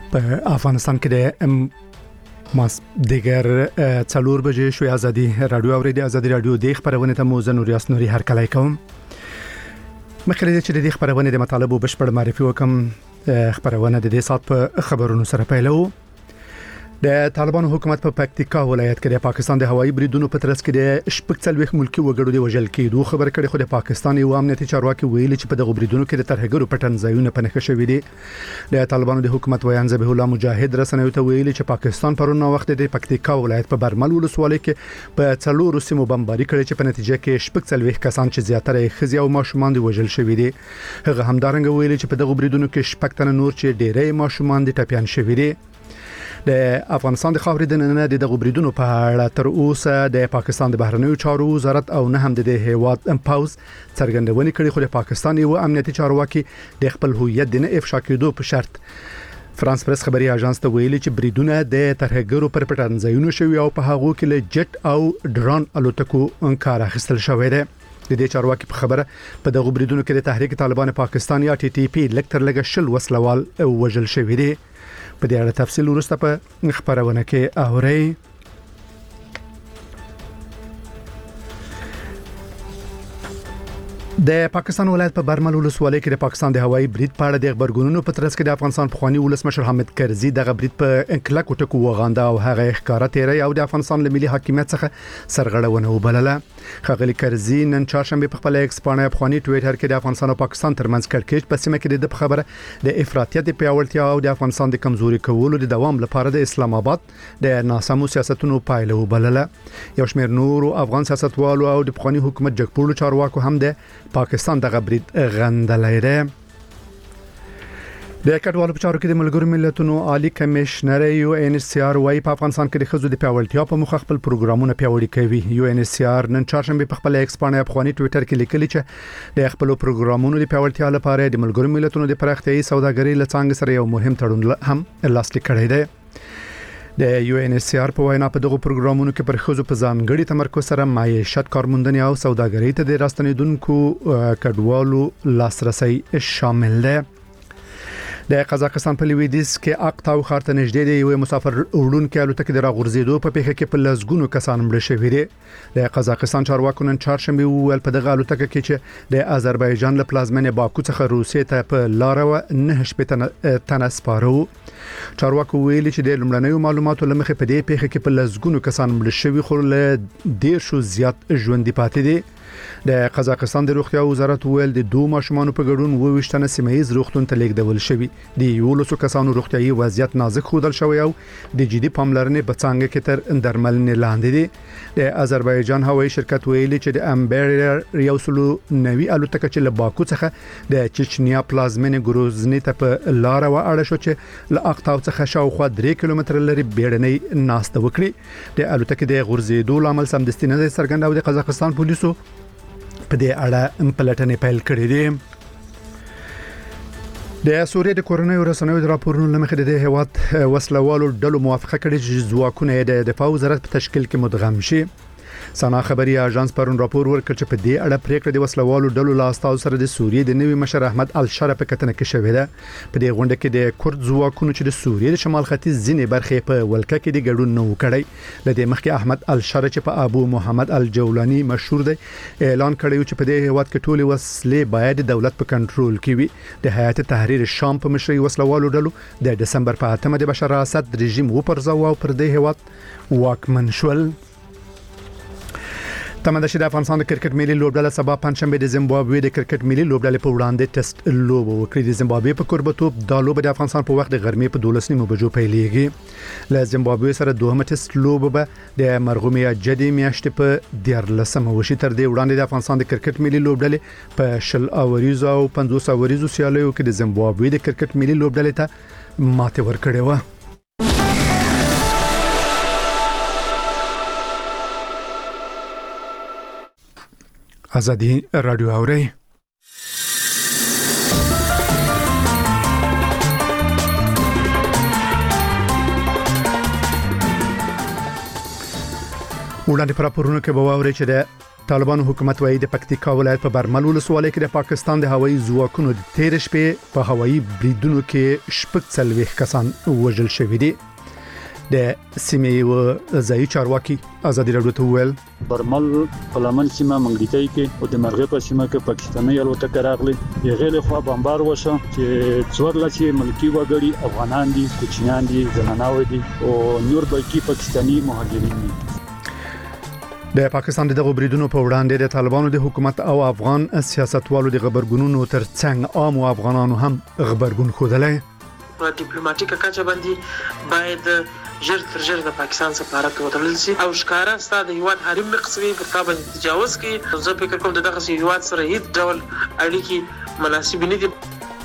په افغانستان کې د ماس دیگر 4 بجې شوې ازادي رادیو اوریدي ازادي رادیو د خبرونه ته موزه نوریاس نوري هر کله کوم مخکې چې د خبرونه د مطالبه بشپړ معرفي وکم خبرونه د دې سات په خبرونو سره پیلو د طالبانو حکومت په پکتیکا ولایت کې د پاکستان د هوایي بریدونو په ترڅ کې د شپږ ملکی وګړو د وژل کېدو خبر کړي خو د پاکستان یو امنیتي چارواکي ویلي چې په دغه بریدونو کې د ترهګرو پټن ځایونه په نښه شوې دي د طالبانو د حکومت ویان ذبیح الله مجاهد رسنیو ته ویلي چې پاکستان پرون وخت د پکتیکا ولایت په برمل ولسوالۍ کې په 4 سیمو بمباري کړي چې په نتیجه کې شپږ کسان چې زیاتره خزي او ماشومان دي وژل شوې دي هغه همدارنګه ویلي چې په دغه بریدونو کې شپږ تن نور چې ډېرې ماشومان دي ټپيان شوې دي د افغانستان د خاورې د نن د غبريدونو په اړه تر اوسه د پاکستان د بهرنیو چارو وزارت او نه هم د هیواد پاوز څرګندونې کړې خو د پاکستان یو امنیتي چارواکي د خپل هویت د نه افشا کېدو په شرط فرانس پریس خبري اژانس ته ویلي چې بریدونه د ترهګرو پر پټنځایونو شوی او په هغه کې له جټ او ډرون الوتکو انکار اخیستل شوی دی د دې چارواکي په خبره په دغه بریدونو کې د تحریک طالبان پاکستان یا ټي ټي پی لکتر لګ شل وسلوال وژل شوی دی په دې اړه تفصیل ورسته په خبرونه کې اوري د پاکستان ولایت په برمل ولسوالۍ کې د پاکستان د هوایي برید په اړه د خبرګونونو په ترڅ کې د افغانستان پخوانی ولسمشر حامد کرزي د برید په انکلک ټکو وغاندا او هغه ښکارا تیری او د افغانستان له ملي حاکمیت څخه سرغړونه وبلله خغلی کرزي نن چهارشنبه په خپل ایکس باندې پخوانی ټویټر کې د افغانستان او پاکستان ترمنځ کړکېچ په سیمه کې د خبره د افراطیت په پیاوړتیا او د افغانستان د کمزوري کولو د دوام لپاره د اسلام آباد د ناسمو سیاستونو پایله وبلله یو شمېر نور افغان سیاستوالو او د پخوانی حکومت جګپورلو چارواکو هم د پاکستان دغه برید غندلای دی د کډوالو په چارو کې د ملګرو ملتونو عالی کمشنر یو ان ایس سی آر وايي په افغانستان کې د خزو د پیاوړتیا په مخ خپل پروګرامونه پیاوړي کوي یو ان ایس سی آر نن چهارشنبه په خپل ایکس باندې افغاني ټویټر کې لیکلي چې د خپل پروګرامونو د پیاوړتیا لپاره د ملګرو ملتونو د پراختیايي سوداګرۍ لڅنګ سره یو مهم تړون هم لاسلیک کړی دی د یو ان ایس سی آر په وینا په دغه پروګرامونو کې پر خزو په ځانګړي تمرکز سره معیشت کارموندنې او سوداګرۍ ته د راستنیدونکو کډوالو لاسرسي شامل دی د قزاقستان په لویدیز کې اقطاو خارته نږدې دی یو مسافر وړونکو الوتکې د راغورځېدو په پیښه کې په لزګونو کسان مړه شوي دي د قزاقستان چارواکو نن چهارشنبه ویل په دغه الوتکه کې چې د آذربایجان له پلازمینې باکو څخه روسیې ته په لار و نه شپه تن سپارو چارواکو ویلي چې د لمړنیو معلوماتو لمخې په دې پیښه کې په لزګونو کسان مړه شوي خو له ډیر شو زیات ژوند پاتې دي د قزاقستان د روغتیا وزارت ویل د دوه ماشومان په ګډون وويشتنه سیمایي روغتون ته لیږدول شوی دی یو لسو کسانو روغتیايي وضعیت نازک خودل شوی او د جدي پاملرنې په څنګه کې تر درملنې لاندې دي د آذربایجان هوایي شرکت ویلي چې د امبریر یو سلو نوي الوتکه چې له باکو څخه د چچنیا پلازمینې ګروزنی ته په لار و اړه شو چې له اقطاو څخه شاوخوا 3 کیلومتر لري بیړنۍ ناسته وکړي د الوتکې د غورځېدو لامل سمدستي نه څرګند او د قزاقستان پولیسو په دې اړه پلټنې پیل کړې دي د سوریې د کورونو رسنیو د راپورونو لمخې د هیواد وسلوالو ډلو موافقه کړې چې ځواکونه د دفاع وزارت په تشکیل کې مدغم شي سنا خبري اژانس پرون راپور ورکړ چې په دې اړه پریکړه د وسلوالو ډلو لاستاو سره د سوریې د نوي مشر احمد الشره په کتنه کې شوې ده په دې غونډه کې د کورد ځواکونو چې د سوریې د شمال ختیځ ځینې برخې په ولکه کې د ګډون نه وکړي لدې مخکې احمد الشره چې په ابو محمد الجولانی مشهور دی اعلان کړی چې په دې هیواد کې ټول وسلې باید د دولت په کنټرول کې وي د هیئت تحریر شام په مشرۍ وسلوالو ډلو د دسمبر په 8 د بشار اسد رژیم وپرځاو او پر دې هیواد واکمن شول تمه ده چې د افغانستان د کرکټ ملي لوبډله سبا پنځشنبه د زیمبابوې د کرکټ ملي لوبډلې په وړاندې ټیسټ لوب وکړي د زیمبابوې په کوربتوب د لوب د افغانستان په وخت د غرمې په 12 بجو پیلېږي له زیمبابوې سره دوهمه ټیسټ لوب به د مرغومې جدي میاشتې په 14 وشي تر دې وړاندې د افغانستان د کرکټ ملي لوبډلې په 10 اوریزو او 50 اوریزو سیالیو کې د زیمبابوې د کرکټ ملي لوبډلې ته ماته ورکړې و ازادي رادیو اوري وړاندې پر راپورونو کې به واوري چې د طالبانو حکومت وايي د پکتیکا ولایت په برمل ولسوالۍ کې د پاکستان د هوایي ځواکونو د تیر شپې په هوایي بریدونو کې شپږ څلوېښت کسان وژل شوي دي. د سیمې و ځایي چارواکي ازادي راډیو ته وویل برمل په لمن سیمه منګلیتای کې او د مرغې په سیمه کې پاکستاني الوتکه راغلي یغه له خوا بمبار وشو چې څورلاسي ملکی وګړي افغانان دي کوچنیان دي زنانه دي او نور بلکې پاکستاني مهاجرین دي. د پاکستان دغه بریدونو په وړاندې د طالبانو د حکومت او افغان سیاستوالو د خبرګونونو ترڅنګ عام افغانانو هم خبرګون خوده په ډیپلوماټیکه کچه باندې باید ژر تر ژره د پاکستان سفارت وتړل شي او ښکارا ستاسو د هیواد حریم مقصدي پر تا باندې تجاوز کوي. زه فکر کوم دغه هیواد سره هیڅ ډول اړیکې مناسب نه دي.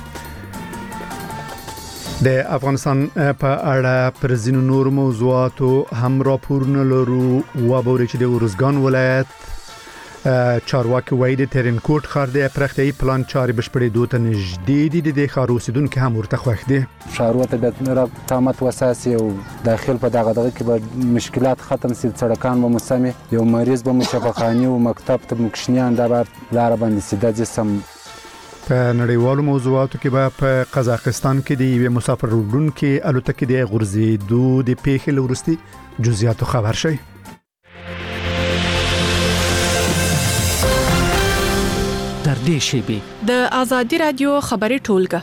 د افغانستان په اړه پر ځینو نور موضوعاتو هم راپورونه لرو. وابوري چې د ورزګان ولایت چارواکي وایي د ترینکوټ ښار د پرختي پلان چاري بشپړېدو ته نږدې دي. د ښار اوسیدونکو هم ورته خوښ دي. ښاروته د تامت وساسي او داخل په دغه کې به مشکلات ختم سي، سړکان به مسمي، یو مریض به مشفاخاني او مکتب ته مکشنیان د لار باندې سیده جسم. په نړیوالو موضوعاتو کې به په قزاقستان کې د یو مسافر وړونکو الوتکې د غورځېدو د پیښې لورستي جزئیات خبر شي. تر دې شیبې د ازادي رادیو خبري ټولګه.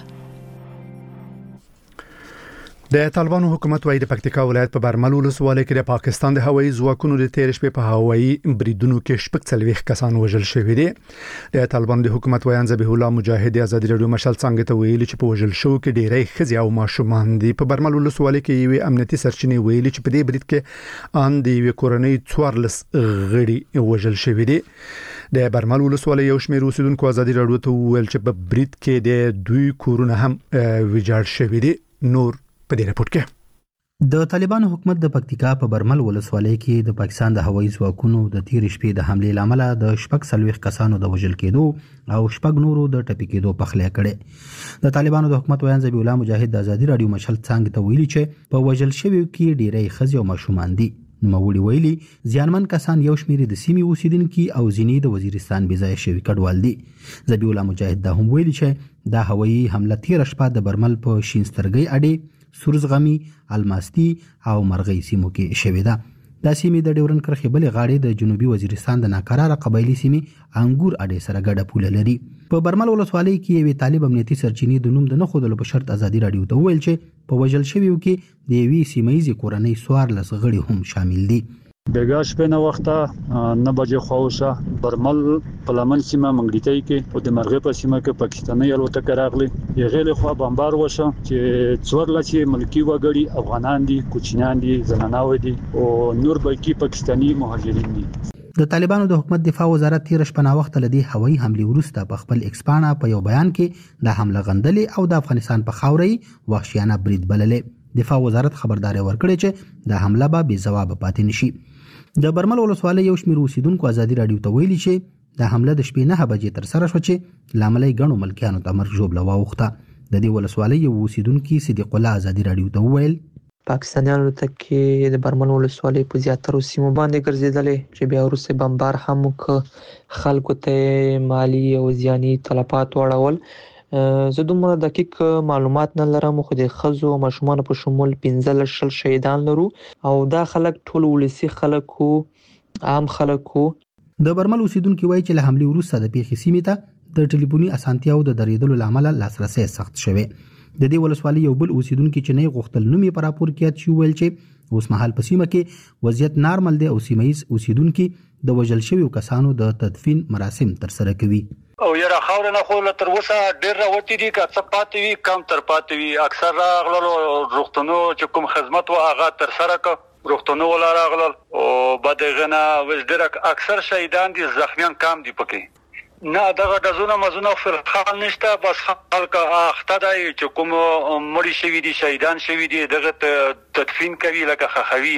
د طالبانو حکومت وايي د پکتیکا ولایت په برمل ولسوالۍ کې د پاکستان د هوایي ځواکونو د تیر شپې په هوایي بریدونو کې شپږ څلوېښت کسان وژل شوي دي. د طالبانو د حکومت ویان ذبیح الله مجاهد ازادي رادیو مشال څنګه ته ویلي چې په وژل شو کې ډېری ښځې او ماشومان دي. په برمل ولسوالۍ کې یو امنیتي سرچینې ویلي چې په دې برید کې ان د یو کورنۍ 14 غړي وژل شوي دي. د برمل ولسوالۍ یو شمېر اوسیدونکو ازادي رادیو ته ویل چې په برید کې د دوی کورونه هم ویجاړ شوي دي. نور په دې راپور کې د طالبانو حکومت د پکتیکا په برمل ولسوالۍ کې د پاکستان د هوایي ځواکونو د تیر شپې د حمله لامل د شپږ څلوېښت کسانو د وژل کېدو او شپږ نورو د ټپي کېدو په خله کړي. د طالبانو د حکومت ویان ذبیح الله مجاهد د ازادي رادیو مشال څنګه ته ویلي چې په وژل شویو کې ډېری ښځې او ماشومان دي. نوموړي ویلي ځانمن کسان یو شمېر د سیمې اوسیدونکي او ځینې د وزیرستان بځای شوي کډوال دي. ذبیح الله مجاهد دا هم ویلي چې دا هوایي حمله تیر شپه د برمل په شینسترګي اډې، سورزغمي، الماستی او مرغۍ سیمو کې شوې ده. دا سیمې د ډیورن کرښې بلې غاړې د جنوبي وزیرستان د ناکراره قبایلی سیمې انګور اډې سره ګډه پوله لري. په برمل ولسوالۍ کې یو طالب امنیتي سرچینې د نوم د نه خودلو په شرط ازادي رادیو ته ویل چې په وژل شویو کې د یوې سیمایي کورنۍ 14 غړي هم شامل دي. بیګا شپه نه وخته 9 بجې خوښه برمل په لمن سیمه منګلیتای کې او د مرغې په سیمه کې پاکستاني الوتکه راغلي یغه له خوا بمبار وشو چې څورلاسي ملکی وګړي افغانان دي کوچنیان دي زنانه دي او نور بلکې پاکستاني مهاجرین دي. د طالبانو د حکومت دفاع وزارت تیر شپه نا وخت لدی هوایي حمله وروسته په خپل ایکسپانا په یو بیان کې د حمله غندلې او د افغانستان په خاورې وحشیانه برید بللې. دفاع وزارت خبرداري ورکړې چې د حمله به بې ځواب پاتې نشي. د برمل ولسوالۍ یو شمېر اوسیدونکو ازادي رادیو ته ویلي چې د حمله د شپې 9 بجې تر سره شو چې لامل یې غنو ملکیانو ته مرګ ژوبله واوښته. د دې ولسوالۍ یو اوسیدونکي صدیق الله ازادي رادیو ته وویل پاکستانیانو ته کې د برمل ولسوالۍ په زیاترو سیمو باندې ګرځېدلې چې بیا وروسته بمبار هم وکړ، خلکو ته مالی او ځاني تلفات واړول. زه دومره دقیق معلومات نه لرم خو د ښځو او ماشومانو په شمول 15 شهیدان لرو او دا خلک ټول ولسی خلک وو، عام خلک وو. د برمل اوسیدونکو وایي چې له حمله وروسته د پیښې سیمې ته د ټلیفوني اسانتیاو د درېدلو لامل لاسرسي سخت شوی. د دې ولسوالۍ یو بل اوسیدونکو چې نه غوښتل نومي پر راپور کې چې ویل چې اوس مهال په سیمه کې وضعیت نارمل دی او سیمایي اوسیدونکو د وژل شویو کسانو د تدفین مراسم تر سره کوي. او یره خاور نه خو تر اوسه ډیر راوتی دي که څه پاتې وي کم تر پاتې وي. اکثر راغلو روغتونو چې کوم خدمت و هغه تر سره ک روغتونو ولا راغلل او بعد غنه وزدر اکثر شهیدان دي، زخمیان کم دي پکې. نه دغه دزونه مزونه فرخان نشته، بس خلک اخته دی چې کوم مړی شوی دي شهیدان شوی دي دغه تدفین کوي لکه خخوی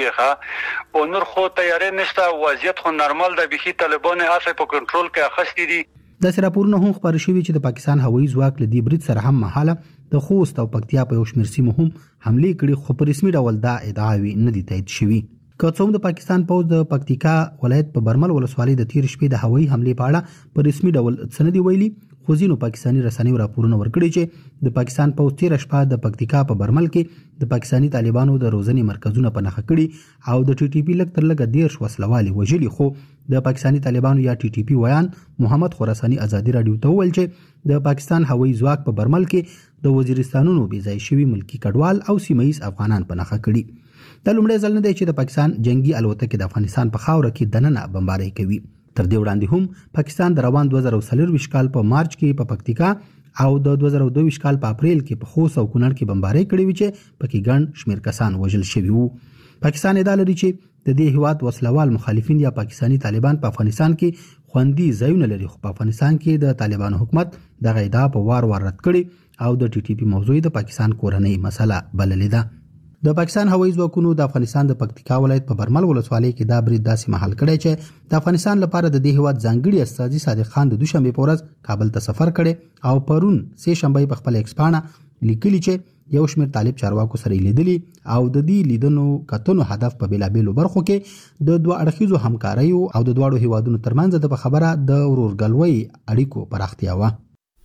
ښه او نور خو تیارې نشته. وضعیت خو نارمل دی، بخي طالبان اصل په کنټرول کې اخستې دي. د راپورونه هم خبر شوی چې د پاکستان هوایي ځواک له دې برید سره هم مهاله د خوست او پکتیا په یو شمېر سیمو هم حمله کړې، خو په رسمي ډول دا ادعاوې نه دي تایید شوي. کوڅوم د پاکستان پوز د پکتیکا ولایت په برمل ولسوالۍ د تیر شپې د هوایي حمله په اړه په رسمي ډول سندې ویلي، خو ځینو پاکستاني رسنیو راپورونه ورکړي چې د پاکستان پوز تیر شپه د پکتیکا په برمل کې د پاکستاني طالبانو د روزنې مرکزونه په نښه کړي او د ټي ټي پی لږ تر لږه 10 وسلوالي وژلي. خو د پاکستاني طالبانو یا ټي ټي پی ویان محمد خراساني ازادي رادیو ته وویل چې د پاکستان هوایي ځواک په برمل کې د وزیرستانونو بې ځای شوي ملکی کډوال او سیمه‌یز افغانان په نښه کړي. د لومړي ځل نه دی چې د پاکستان جنگي الوتکې د افغانستان په خاوره کې دننه بمباري کوي. تر دې وړاندې هم پاکستان د روان 2024 کال په مارچ کې په پکتیکا او د 2022 کال په اپریل کې په خوست او کونړ کې بمباري کړې وي چې پکې ګڼ شمېر کسان وژل شوي وو. پاکستان ادعا لري چې د دې هیواد وسلوال مخالفین یا پاکستاني طالبان په افغانستان کې خوندي ځایونه لري، خو په افغانستان کې د طالبانو حکومت دغه ادعا په وار رد کړي او د ټي ټي پی موضوع د پاکستان کورنۍ مسله بللې ده. د پاکستان هوایي ځواکونو د افغانستان د پکتیکا ولایت په برمل ولسوالۍ کې دا برید داسې مهال کړی چې د افغانستان لپاره د دې هیواد ځانګړي استازي صادق خان د دوشنبه په ورځ کابل ته سفر کړي او پرون سه شنبه په خپل ایکسپانه لیکلي چې یو شمېر طالب چارواکو سره لیدلي او د دې لیدنو کتنو هدف په بیلابېلو برخو کې د دوه اړخیزو همکاریو او د دواړو هیوادونو ترمنځ د خبره د ورورګلوي اړیکو پراختیا و.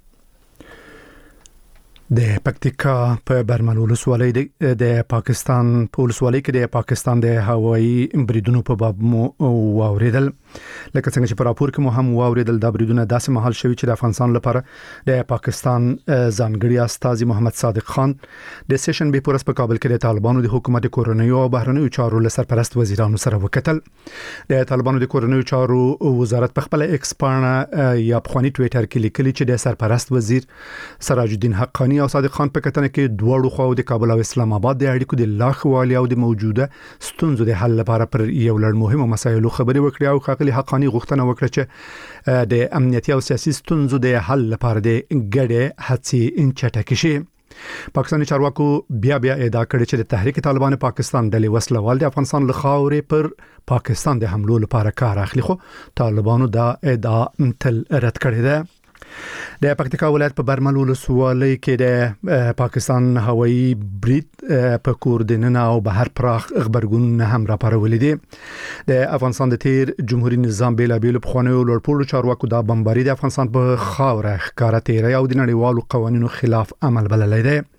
د پکتیکا په برمل ولسوالۍ د پاکستان په ولسوالۍ کې د پاکستان د هوایي بریدونو په باب مو واوریدل، لکه څنګه چې په راپور کې مو هم واوریدل. د بریدونو داسې مهال شوي چې د افغانستان لپاره د پاکستان ځانګړي استازي محمد صادق خان د سیشن به پورس په کابل کې د طالبانو د حکومت کورنۍ او بهرنیو چارو سرپرست وزیرانو سره وکتل. د طالبانو د کورنیو چارو وزارت په خپل ایکسپانه یا په ټوئیټر کې لیکلي چې د سرپرست وزیر سراج الدین حقانی او صادق خان په کتنه کې دوړو خو د کابل او اسلام آباد د اړیکو د لاخوالي او د موجوده ستونزو د حل لپاره پر یو لړ مهمه مسایلو خبرې وکړي او خاغلی حقانی غوښتنه وکړه چې د امنیتي او سیاسي ستونزو د حل لپاره د ګډې هڅې چټکې شي. پاکستاني چارواکو بیا ادعا کړې چې د تحریک طالبان پاکستان د وسلوال د افغانستان له خاورې پر پاکستان د حملو لپاره کار اخلي، خو طالبانو دا ادعا تل رد کړې ده. د پکتیکا ولایت په برمل ولسوالۍ کې د پاکستان هوایي برید په کوردیننه او بهر پراخ خبرګون هم راپارولې دي. د افغانستان د تیر جمهوریت نظام بیلابېل پخوانیو لوړپوړو چارواکو د بمباري د افغانستان په خاوره ښکارا تیری او د نړیوالو قوانینو خلاف عمل بللی دی.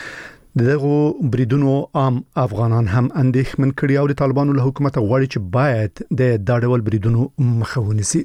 دغه بریدونو عام افغانان هم اندېښمن کړي او د طالبانو له حکومت غواړي چې باید د دا ډول بریدونو مخه ونیسي.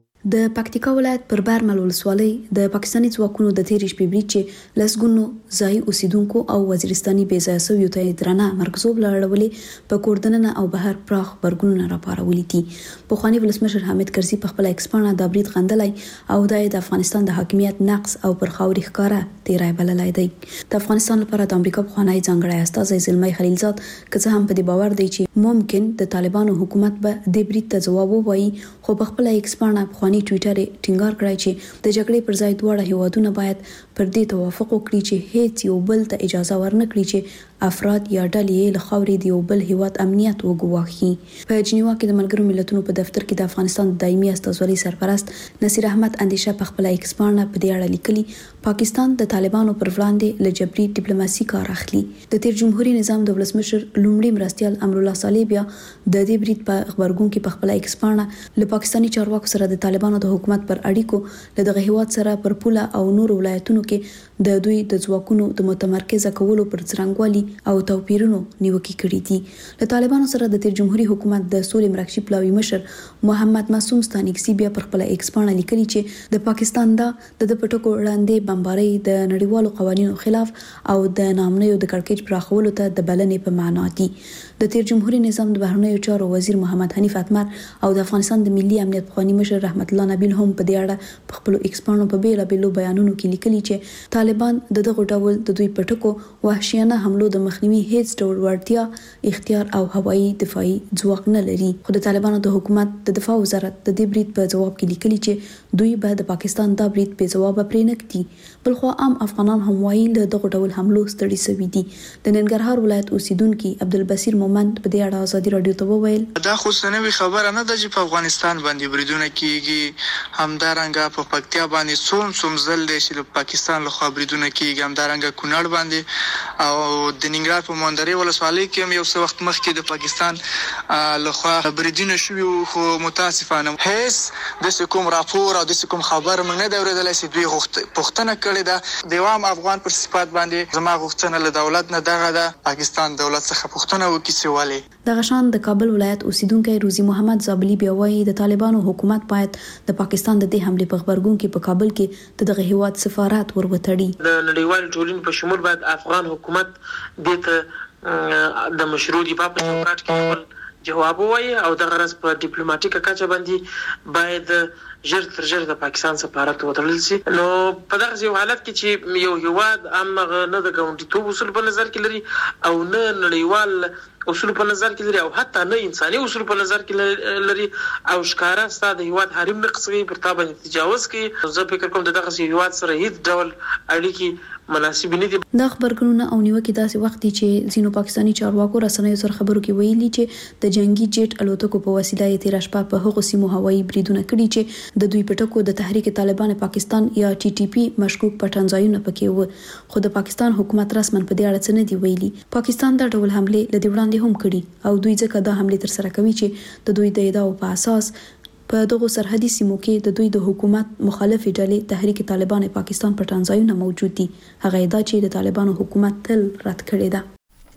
د پکتیکا ولایت پر برمل ولسوالۍ د پاکستاني ځواکونو د تیر شپې برید چې لسګونو ځای اوسیدونکو او وزیرستاني بې ځای سویو ته درنه مرکزوب لړولې په کوردننه او بهر پراخ برګونونه راپارولې دي. پخوانی ولسمشر حامد کرزي په خپل ایکسپانه د برید غندلای او د افغانستان د حاکمیت نقص او پر خاوري ښکارا تیرای بللای دی. د افغانستان لپاره د امریکا پخوانی ځانګړی استازی زلمی خلیلزاد که څه هم په دې باور دی چې ممکن د طالبانو حکومت به د برید ته جواب ووایي، خو په خپل ایکسپانه ټویټر ټینګار کړی چې د جګړې پر ځای دواړه هیوادونه باید پر دې توافق وکړي چې هیڅ یو بل ته اجازه ورنکړي چې افراد یا ډلې له خاورې د یو بل هیواد امنیت وګواښي. په جنیوا کې د ملګرو ملتونو په دفتر کې د افغانستان د دایمي استازولۍ سرپرست نصیر احمد اندیشه په خپل ایکسپانه په دې اړه لیکلي پاکستان د طالبانو پر وړاندې له جبري ډیپلوماسي کار اخلي. د تیر جمهوریت نظام د ولسمشر لومړي مرستیال امرالله صالح بیا د دې برید په خبرګون کې په خپل ایکسپانه له پاکستاني چارواکو سره د طالبانو د حکومت پر اړیکو د دغه هیواد سره پر پوله او نور ولایتونو کې د دوی د ځواکونو د متمرکز کولو پر څرنګوالي او توپیرونو نیوکې کړې دي. له طالبانو سره د تیر جمهوریت حکومت د سولې مرکزي پلاوي مشر محمد معصوم ستانکزي بیا پر خپل ایکسپانه لیکلي چې د پاکستان د پټکو وړاندې بمباري د نړیوالو قوانینو خلاف او د نامنیو د کړکېچ پراخولو ته د بلنې په معنا دي. د تیر جمهوریت نظام د بهرنیو چارو وزیر محمد حنیف اتمر او د افغانستان د ملي امنیت پخوانی مشر رحمت الله نبیل هم په دې اړه په خپل ایکسپانو په بیلابېلو بیانونو کې لیکلي چې طالبان دغه ډول د دوی پټکو وحشیانه حملو د مخنیوي هیڅ ډول وړتیا، اختیار او هوایي دفاعي ځواک نه لري. خو د طالبانو د حکومت د دفاع وزارت د دې برید په جواب کې لیکلي چې دوی به د پاکستان دا برید په جواب پرې نه کړي، بل خو عام افغانان هم وایي له دغه ډول حملو ستړي شوي دي. د ننګرهار ولایت اوسیدونکو عبدالبصیر مومند په دې اړه ازادي رادیو ته وویل دا خو سنوي خبره نه ده چې په افغانستان باندې بریدونه کیږي، همدارنګه په پکتیا باندې څوم ځل دی چې پاکستان له خوا بریدونه کیږي، همدارنګه کونړ باندې او د ننګرهار په مندري ولسوالۍ کې هم یو څه وخت مخکې د پاکستان لخوا بریدونه شوي خو متاسفانه هیڅ د کوم راپور او د کوم خبر موږ نه دی اورېدلی چې دوی پوښتنه کړې ده د عام افغان پر صفات باندې زما غوښتنه له دولت نه دغه ده پاکستان دولت څخه پوښتنه وکړي چې ولې دغه شان د کابل ولایت اوسیدونکو روزي محمد زابلی بیا وایي د طالبانو حکومت باید د پاکستان د دې حمله په خبرګون کې په کابل کې دغه هیواد سفارت ورغوتړي د نړیوال ټولنې په شمول باید افغان حکومت د مشروع دفاع په چوکاټ کې خپل جواب وایي او د غرض په ډیپلوماټیکه کچه باندې باید ژر تر ژره د پاکستان سفارت وتړل شي. نو په دغه یو حالت کې چې یو هیواد امغه نه د ګاونډیتوب اصول په نظر کې لري او نه نړیوال اصول په نظر کې لري او حتی نه انساني اصول په نظر کې لري او ښکارا ستاسو د هیواد حریم نقصي پر تا باندې تجاوز کوي، زه فکر کوم دغه هیواد سره هیڅ ډول اړیکې مناسب نه دي. د خبرګونونو او نیوکې داسې وخت دی چې ځینو پاکستانی چارواکو رسنیو سره خبرو کې ویلي چې د جنگي جیټ الوتکو په وسیله یې تیر شپه په هغو سیمو هوایي بریدونه کړي چې د دوی په ټکو د تحریک طالبان پاکستان یا ټي ټي پی مشکوک پټن ځایونه پکې و، خو د پاکستان حکومت رسمن په دې اړه څه نه دی ویلي. پاکستان دا ډول حمله له دې وړاندې هم کړي او دوی ځکه دا حمله تر سره کوي چې د دوی د ادعاو په اساس په دغه سرحدي سیمو کې د دوی د حکومت مخالفې ډلې تحریک طالبان پاکستان پټن ځایونه موجود دي. هغه ادعا چې د طالبانو حکومت تل رد کړې ده.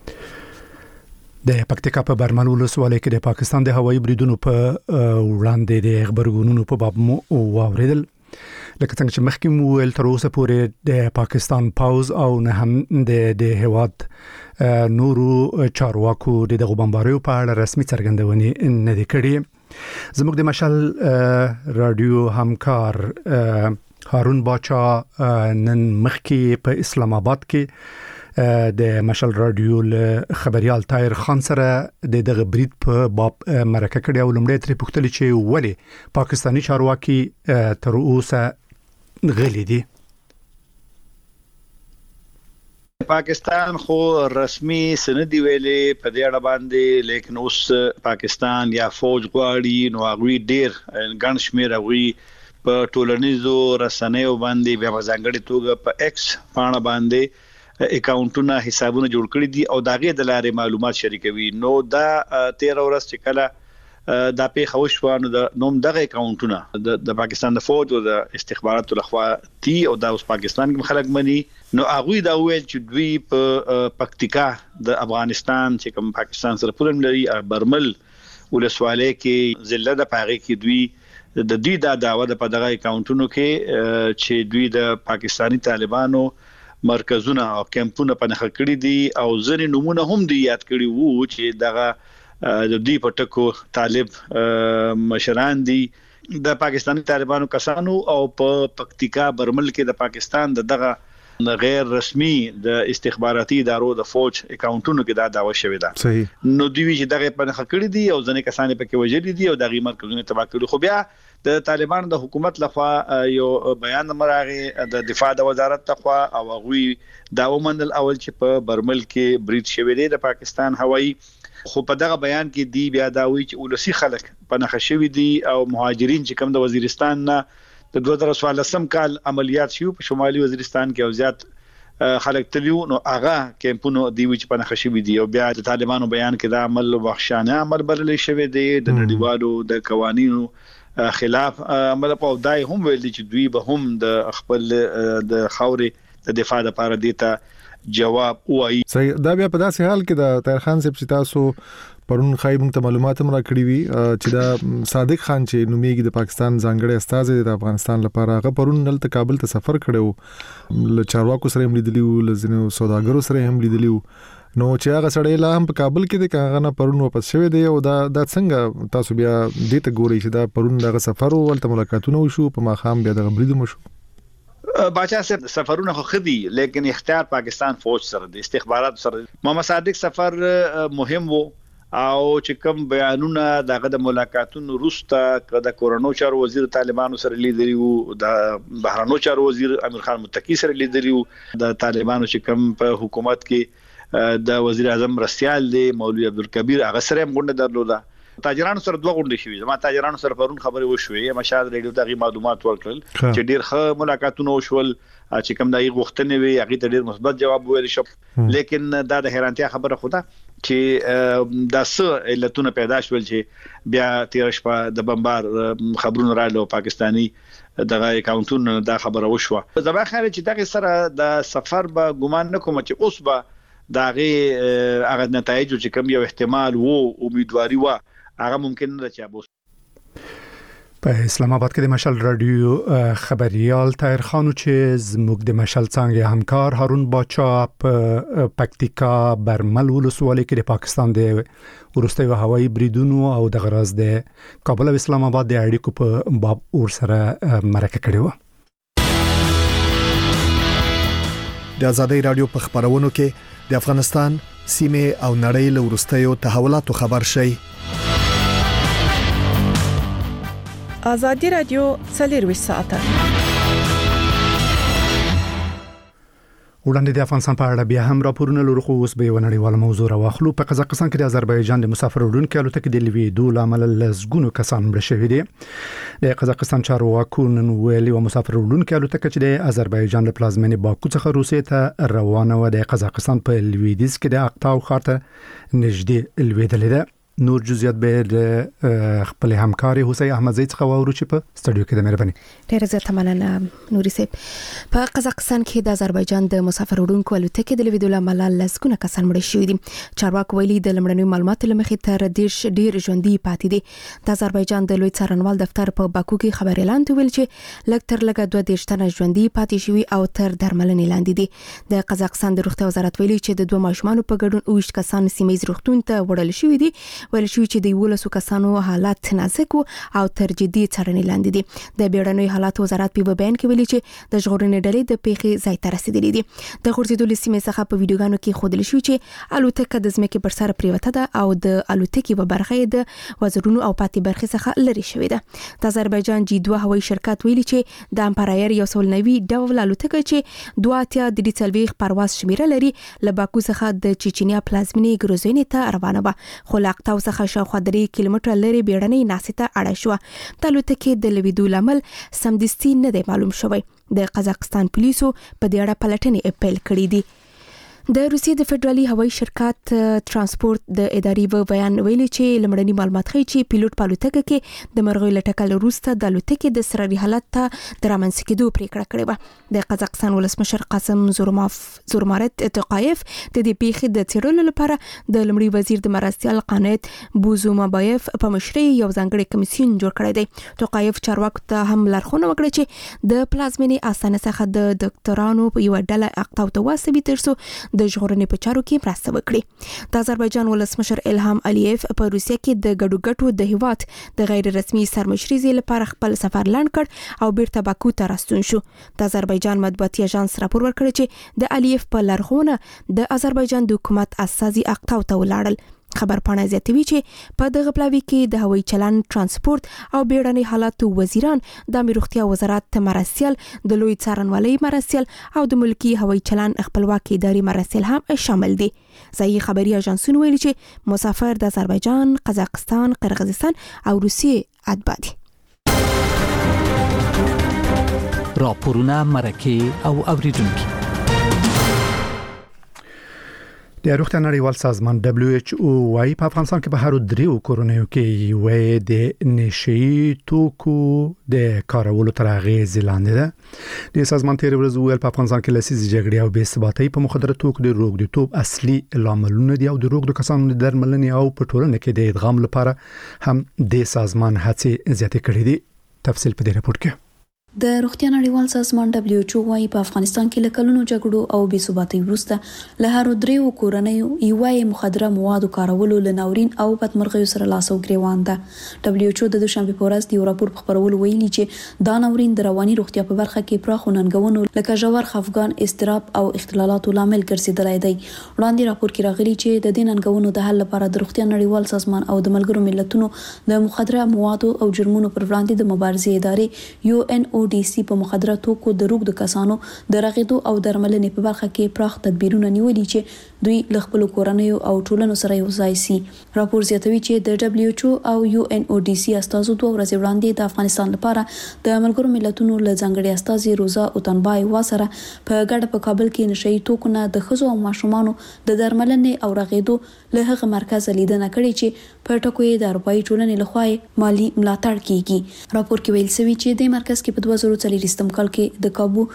د پکتیکا په برمل ولسوالۍ کې د پاکستان د هوایي بریدونو په وړاندې د خبرګونونو په باب مو واوریدل. لکه څنګه چې مخکې مو ویل تر اوسه پورې د پاکستان پاوز او نه هم د هواد نورو چارواکو د بمباریو په اړه رسمي څرګندونې نه دي کړې. زموږ د مشال رادیو همکار هارون باچا نن مخکې په اسلام آباد کې د مشال رادیو خبريال طاهر خان سره دغه برید په باب مرکه کړې او لمړی ترې پوښتنه چې ولې پاکستانی چارواکي تر اوسه غلي دي. پاکستان خو رسمي سندي ویلې په دې اړه باندې، لیکن اوس پاکستان یا فوج غواړي نو هغه ډیر ګڼ شمېر هغه په ټولنیزو رسنیو باندې بیا ځانګړي توګه په ایکس پاڼه باندې اکاونټونه حسابونه جوړ کړی دي او داغه د لارې معلومات شریکوي. نو دا 13 ورځ چې کله دا په خوشوانو د نوم دغه اکاونټونه د پاکستان د فوج او د استخباراتو لخوا تي او د پاکستان کې خلک مني، نو هغه دا ویل چې دوی په پکتیکا د افغانستان چې کوم پاکستان سره پورم لري برمل ولسوالۍ کې ضلع د پاغي کې دوی د دې دا داوا د په دغه اکاونټونو کې چې دوی د پاکستانی طالبانو مرکزونه او کمپونه په نخښه کړی دي او ځینې نمونه هم دی یاد کړی وو چې دغه د دې پټکو طالب مشران دي د پاکستانی طالبانو کسانو او په پکتیکا برمل کې د پاکستان دغه غیر رسمي د استخباراتي ادارو د فوج اکاونټونو کې دا داوا شوې ده. صحیح. نو دوی چې دغه په نخښه کړی دي او ځنې کسان په کې وجلي دي او دغه مرکزونه تباه کړي. خو بیا د طالبان د حکومت لخوا یو بیان مرغه د دفاع د وزارت لخوا او غوي دا ومنل اول چې په برمل کې برید شوې ده د پاکستان هوایي، خو په دغه بیان کې دی بیا دا وی چې ولسی خلک په نخښه شوی دي او مهاجرین چې کوم د وزیرستان نه د 2014 کال عملیات شو په شمالي وزیرستان کې او زیات خلک تلیو، نو هغه کمپونو دی چې په نخښه شوی دي او بیا د طالبانو بیان کې دا عمل وحشانه عمل بللې شوی دی د نړیوالو د قوانینو خلاف عمل په دای هم ویل چې دوی به هم د خپل د خاورې د دفاع لپاره دیتا جواب وایي. صحیح. دا بیا په داسې حال کې د طاهر خان صاحب چې تاسو پرون خای موږ ته معلومات هم راکړي وي چې دا صادق خان چې نومېږي د پاکستان ځانګړی استازی د افغانستان لپاره هغه پرون دلته کابل ته سفر کړو، له چارواکو سره هم لیدلی وو، له ځینو سوداګرو سره هم لیدلی وو، نو چې هغه سړی لا هم په کابل کې د هغه نه پرون واپس شوی دی او دا څنګه تاسو بیا دې ته ګورئ چې دا پرون دغه سفر او ولته ملاقاتونه وشو په ماخام بیا دغه برید مشو؟ باچا صاحب سفرونه خو خدي لیکن اختیار پاکستان فوج سره د استخبارات سره. محمد صادق سفر مهم وو او چې کوم بیانونه دغه د ملاقاتونو وروسته د کورونو چارو وزیر طالبانو سره لیدلی وو، د بهرانو چارو وزیر امیر خان متقی سره لیدلی وو، د طالبانو چې کوم په حکومت کې د وزیر اعظم رسیال دی مولوی عبدالکبیر هغه سره هم غونډه درلوده. تاجرانو سره دوه غونډې شوې زما تاجرانو سره پرون خبرې وشوې مشال ریډیو ته معلومات ورکړل چې ډیر ښه ملاقاتونه وشول چې کوم دغه غوښتنې وي هغه ته ډیر مثبت جواب ویل شو لیکن دا د حیرانتیا خبره خو ده چې د څه علتونه پیدا شول چې بیا تیر شپه د بمبار خبرونه رااله پاکستانی دغه اکاونټونو دا خبره وشوه زما خیال چې دغه سره د سفر به ګمان نکوم چې اوس به دغه هغه نتایج چې کوم یو احتمال وو امیدواري وو هغه ممکن نه چې په اسلام آباد کې د مشال رادیو خبريال طاهر خانو چې زموږ د مشال څنګه همکار هارون باچا په پکتیکا برمل ولسوالۍ کې د پاکستان د ورستیو هوایي بریدونو او د غراز د کابل او اسلام آباد د اړیکو په باب اور سره مرکه کړې و د ازادي رادیو په خبرونو کې د افغانستان سیمه او نړۍ له ورستیو تحولاتو خبر شي ازادي رادیو 24 ساعته وړاندې د افغانستان په اړه بیا هم راپورونه لرو خو اوس به ونړیواله موضوع راوخلو په قزاقستان کې د آذربایجان د مسافر وړونکو الوتکې د لویدو لامل لزګونو کسان مړه شوي دي د قزاقستان چارواکو نن ویلي و مسافر وړونکو الوتکه چې د آذربایجان له پلازمینې باکو څخه روسیې ته روانه و د قزاقستان په لویدیځ کې د اقتاو ښار ته نږدې لویدلې ده نور جزئیات به د خپل همکاري حسین احمدزی څخه وورو چې په سټوډیو کې د مهرباني ډیره زیاته مننه نوري صاحب په قزاقستان کې د آذربایجان د مسافر وړونکو الوتکې د لویدو لامل لسګونه کسان مړه شوي دي چارواکو ویلي د لمړنیو معلوماتو لمخې تر ډیر ژوندۍ پاتې دي د آذربایجان د لوی څارنوال دفتر په باکو کې خبر اعلان ویل چې لږ تر لږه 2 تنه ژوندۍ پاتې شوي او تر درملنې لاندې دي د قزاقستان د روغتیا وزارت ویلي چې د 2 ماشومان په ګډون 20 کسان سیمه روغتون ته وړل شوي دي ویل شوی چې د ولسو کسانو حالات نازک او تر جدي څارنې لاندې دي د بیړنیو حالات وزارت په بیان کې ویلي چې د ژغورنې ډلې د پیښې ځای ته رسیدلې دي د غورځېدلو سیمې څخه په ویډیوګانو کې ښودل شوی چې الوتکه د ځمکې پر سر پریوته ده او د الوتکې په برخه د وزرونو او پاتې برخې څخه لري شوې ده د آذربایجان جی2 هوایي شرکت ویلي چې د امپرایر یو سولنوي ډول الوتکه چې 2 د ډیټلویغ پرواز شمیره لري له باکو څخه د چچنیا پلازمینې ګروزینې ته روانه و خو لاقتاو څخه شاوخوا 3 کیلومتره لري بیړنۍ ناسته اړه شو د الوتکې د لویدو لامل سمدستي نه دی معلوم شوی د قزاقستان پولیسو په دې اړه پلټنې اپیل کړې دي د روسیې د فدرالي هوایي شرکت ترانسپورت د ادارې په بیان ویلي چې لمړني معلومات ښیي چې پیلوټ په الوتکه کې د مرغۍ لټکل وروسته د الوتکې د سرري حالت ته د رامنځته کېدو پریکړه کړې و د قزاقستان ولسمشر قاسم زورمارت توقایف د دې پیښې د څېړلو لپاره د لمړي وزیر د مرستیال قانت بوزومابایف په مشرۍ یو ځانګړی کمیسیون جوړ کړی دی توقایف چارواکو ته هم لارښوونه وکړه چې د پلازمینې آستانه څخه د ډاکټرانو په یو ډله اقتاو ته واستوي ترڅو د ژغورنې په چارو کې مرسته وکړي د آذربایجان ولسمشر الهام الیف په روسیه کې د ګډو د هیواد د غیر رسمي سرمشرۍ لپاره خپل سفر لاند کړ او بیرته باکو ته راستون شو د آذربایجان مطبوعاتي اژانس راپور ورکړ چې د الیف په لارښوونه د آذربایجان د حکومت اساسي اقتاو ته ولاړل خبرپاڼه زیاتوي چې په دغه پلاوي کې د هوایي چلن ترانسپورت او بیړني حالاتو وزیران د امنیت روغتیا وزارت مرستیال د لوی څارنوالۍ مرستیال او د ملکی هوایي چلن خپلواکي ادارې مرستیال هم شامل دي ځایي خبري اژانسونه ویلي چې مسافر د آذربایجان، قزاقستان، قرغیزستان او روسیې اتباع دي. راپورونه مرکه او اوریدونکو د روغتیا نړیوال سازمان WHO وايي په افغانستان کې په هر 3 کورونو کې یو د نشي توکو د کارولو تر اغیز لاندې ده د سازمان تیر ورځ ویل په افغانستان کې لسیز جګړې او بې ثباتۍ په مخدره توکو د روغتیتوب اصلي لاملونه دي او د روغتو کسانو د درملنې او په ټولنه کې د ادغام لپاره هم د سازمان هڅې زیاتې کړې دي تفصیل په دې راپور کې د روغتیا نړیوال سازمان WHO وايي په افغانستان کې لکلونو جګړو او بې ثباتۍ وروسته له هر 3 کورنیو یوه مخدره موادو کارولو لناورین او بدمرغیو سره لاس او ګریوان ده. WHO د دوشنبه په ورځ د راپور په خبرولو ویلي چې دا ناورین د رواني روغتیا په برخه کې پراخ ننګونو لکه ژور خفګان، اضطراب او اختلالاتو لامل ګرځیدلی دی. وړاندې راپور کې راغلي چې د دې ننګونو د حل لپاره د روغتیا نړیوال سازمان او د ملګرو ملتونو د مخدره موادو او جرمونو پر وړاندې د مبارزې ادارې UNO UNODC په مخدره توکو د روغ د کسانو د رغیدو او درملنې په برخه کې پراخ تدبیرونه نیولي چې دوی له خپل کورنیو او ټولنو سره یو ځای شي. راپور زیاتوي چې د WHO او UNODC استازو 2 ورځې وړاندې د افغانستان لپاره د ملګرو ملتونو له ځانګړي استازي روزا اوتنبای واسره په ګډه په کابل کې نشئی توکونه د ښځو او ماشومانو د درملنې او رغیدو له هغه مرکز لیدنه کړې چې په ټکو یې د اروپאי ټولنې لخوا مالی ملاتړ کیږي. راپور کې ویل شوی چې د مرکز کې په 2040 کال کې د کابو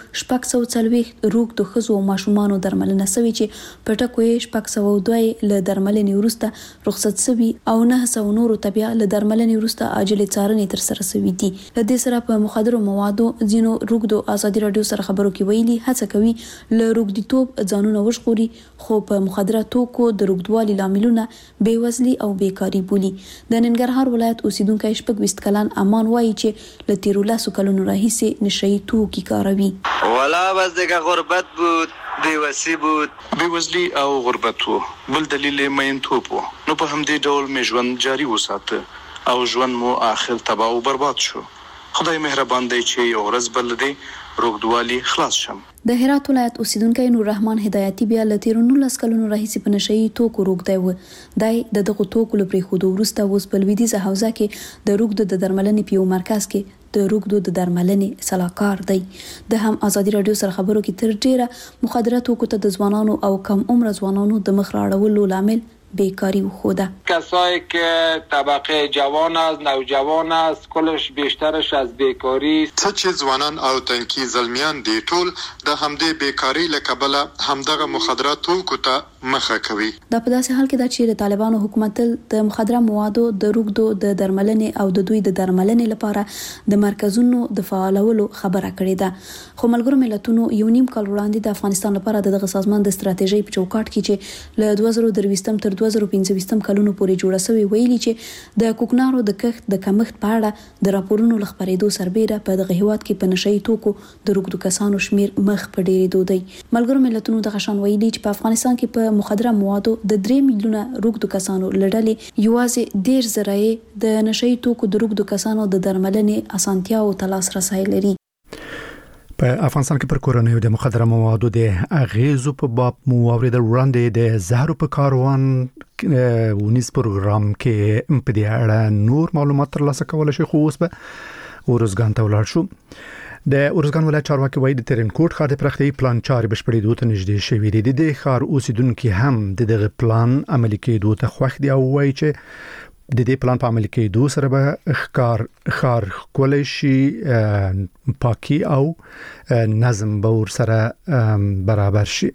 640 روغ د ښځو او ماشومانو درملنه شوی چې په ټکو یې 602 له درملنې وروسته رخصت شوی او 900 نورو تبع له درملنې وروسته عاجل څارنې تر سره شوی دي. د دې سره په مخدرو موادو ځینو روغ د ازادي رادیو سره خبرو کې ویلي هڅه کوي له روغديتوب ځانونه وژغوري خو په مخدره توکو د روغدوالي لاملونه بیوزلي او بیکاری بولی. د ننګرهار ولایت اوسیدونکو 20 کلن امان وایي چې له 13 کلونو راهیسې نشئی توکي کاروي. ولا بس دغه غربت بود بیوسی بود بیوزلی او غربت وو بل دلیل مینتوب وو نو په همدې ډول مې ژوند جاری وساته او ژوند مو آخر تباہ او برباد شو. خدای مهربان دی چې یو ورځ بل دی روغدوالي خلاص شم. د هرات ولایت اوسیدونکو نور رحمان هدایتي بیا له 13 کلونو راهیسې په نشئی توکو روغ دی و. دای دغه توکو لپاره خودو ورسته اوس په لویدیزه حوزه کې د روغ د درملنې په مرکز کې د روغ د درملنې صلاحکار دی. د هم ازادي رادیو سره خبرو کې تر ډیره مخدره توکو ته د ځوانانو او کم عمر ځوانانو د مخ راړولو لامل بیکاری و خوده. کسایی که طبقه جوان است نوجوان است کلش بیشترش از بیکاری څه چې ځوانان او تنکي زلمیان دي ټول د همدې بیکاری له کبله همدغه مخدرات توکو ته مخه کوي. دا په داسې حال کې دا چې د طالبانو حکومت د مخدره موادو د روغدو د درملنې او د دوی د درملنې لپاره د مرکزونو د فعالولو خبره کړې ده. خو ملګرو ملتونو یو نیم کال وړاندې د افغانستان لپاره دغه سازمان د ستراتیژي په چوکاټ کې چې له 2023 تر 2025 کلونو پورې جوړه شوی ویلي چې د کوکنارو د کښت د کمښت په اړه د راپورونو لخبرېدو سربېره په دغه هیواد کې په نشئی توکو د روغدو کسانو شمیر مخ په ډېرېدو دی. ملګرو ملتونو دغه شان ویلي چې په افغانستان کې په مخدره موادو د 3 میلیونه روغدو کسانو لړلې یوازې 10 زره د نشئی توکو د روغدو کسانو د درملنې اسانتیا او تلاس رسای لري. په افغانستان کې پر کورونیو د مخدره موادو د اغیزو په باب مو اوریدل وړاندې د زهرو په کاروان ونیس پروګرام کې په دې اړه نور معلومات ترلاسه کول شي. خو اوس به ورزګان ته ولاړ شو. د ورزګان ولایت چارواکي وایي د ترنکوټ ښار د پراختیايي پلان چارې بشپړېدو ته نږدې شوې دي. د ښار اوسیدونکو هم دغه پلان عملي کېدو ته خوښ دي او وایي چې د دې پلان په عملي کېدو سره به ښار کولای شي پاکي او نظم به ورسره برابر شي.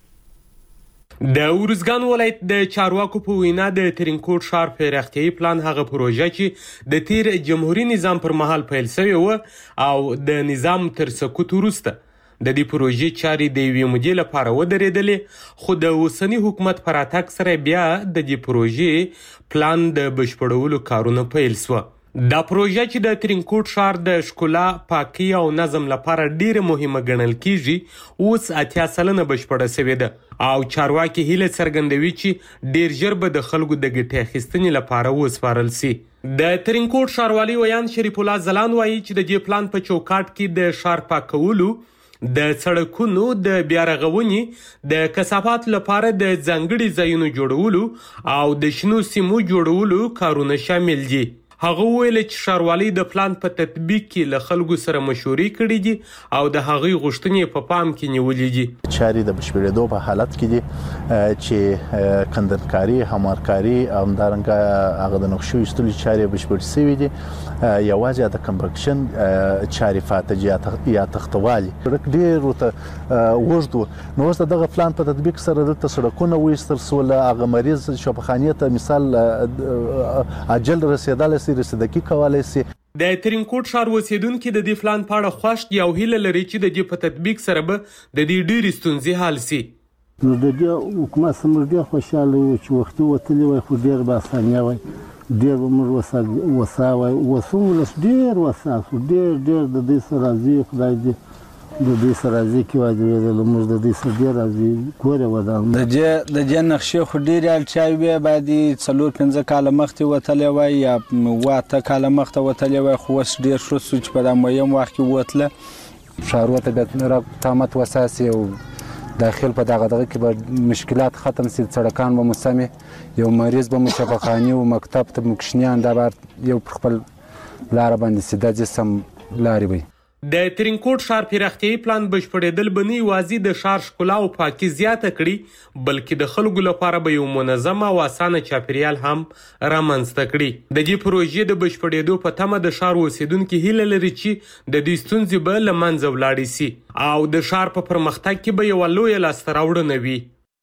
د ورزګان ولایت د چارواکو په وینا د ترنکوټ ښار پراختیايي پلان هغه پروژه چې د تیر جمهوریت نظام پر مهال پیل شوی و او د نظام تر سقوط وروسته د دې پروژې چارې د یوې مودې لپاره ودرېدلې خو د اوسنی حکومت پر راتګ سره بیا د دې پروژې پلان د بشپړولو کارونه پیل شو. دا پروژه چې د ترنکوټ ښار د ښکلا پاکي او نظم لپاره ډیره مهمه ګڼل کیږي اوس 80% بشپړه شوې ده او چارواکي هیله څرګندوي چې ډیر ژر به د خلکو د ګټې اخیستنې لپاره وسپارل شي. د ترنکوټ ښاروالي ویان شریف الله زلان وایي چې د دې پلان په چوکاټ کې د ښار پاکولو د سړکونو د بیارغونې د کثافات لپاره د ځانګړي ځایونو جوړولو او د شنو سیمو جوړولو کارونه شامل دي. هغه ویل چې ښاروالي د پلان په تطبیق کې له خلکو سره مشورې کړې دي او د هغې غوښتنې په پام کې نیولې دي. چارې د بشپړېدو په حالت کې دي چې کندنکاري همکاري او همدارنګه هغه د نقشو ایستلو چارې بشپړ شوي دي. یوازې د کمپکشن چارې فاتجه یا تختوالي ډېر ورته وژد نو اوس دغه پلان په تطبیق سره د سړکونو وایستل سول هغه مریض شفاخانې ته مثال عاجل رسیدل رسیدګي کولای شي. د ترنکوټ ښار اوسیدونکو د دې پلان په اړه خوښ دي او هیله لري چې د دې په تطبیق سره به د دې ډېرې ستونزې حل شي. نو د دې حکومت سره ډېر خوشاله وو چې وختي وتلی وای خو ډېر به اسانه وای ډېر به موږ وساوي وسوم له ډېر وساسو ډېر د دې سره راځي خدای دې د دې سره ځکه واجب دی موږ د دې سره ډیر راځي ګوره ودان د جن نقشې خو ډیر اړتیاوي به باندې 4-5 کال مخته وتلې وای یا 8 کال مخته وتلې وای خو وس ډیر شو چې په دغه مهم وخت کې وتله شهرته به تامت وساسي او داخل په دغه کې به مشکلات ختم سي سړکان به مسمه یو مریض به مشفاخاني او مکتب ته مکشنیان دا بار یو خپل لار باندې سیده جسم لاري وي د ترینکوټ ښار پراختیايي پلان بشپړېدل به نه یوازې د ښار ښکلا او پاکي زیاته کړي بلکې د خلکو لپاره به یو منظم او اسانه چاپیریال هم رامنځته کړي د دې پروژې د بشپړېدو په تمه د ښار اوسیدونکو هیله لري چې د دې ستونزې به له منځه ولاړې سي او د ښار په پرمختګ کې به یوه لویه لاسته راوړنه وي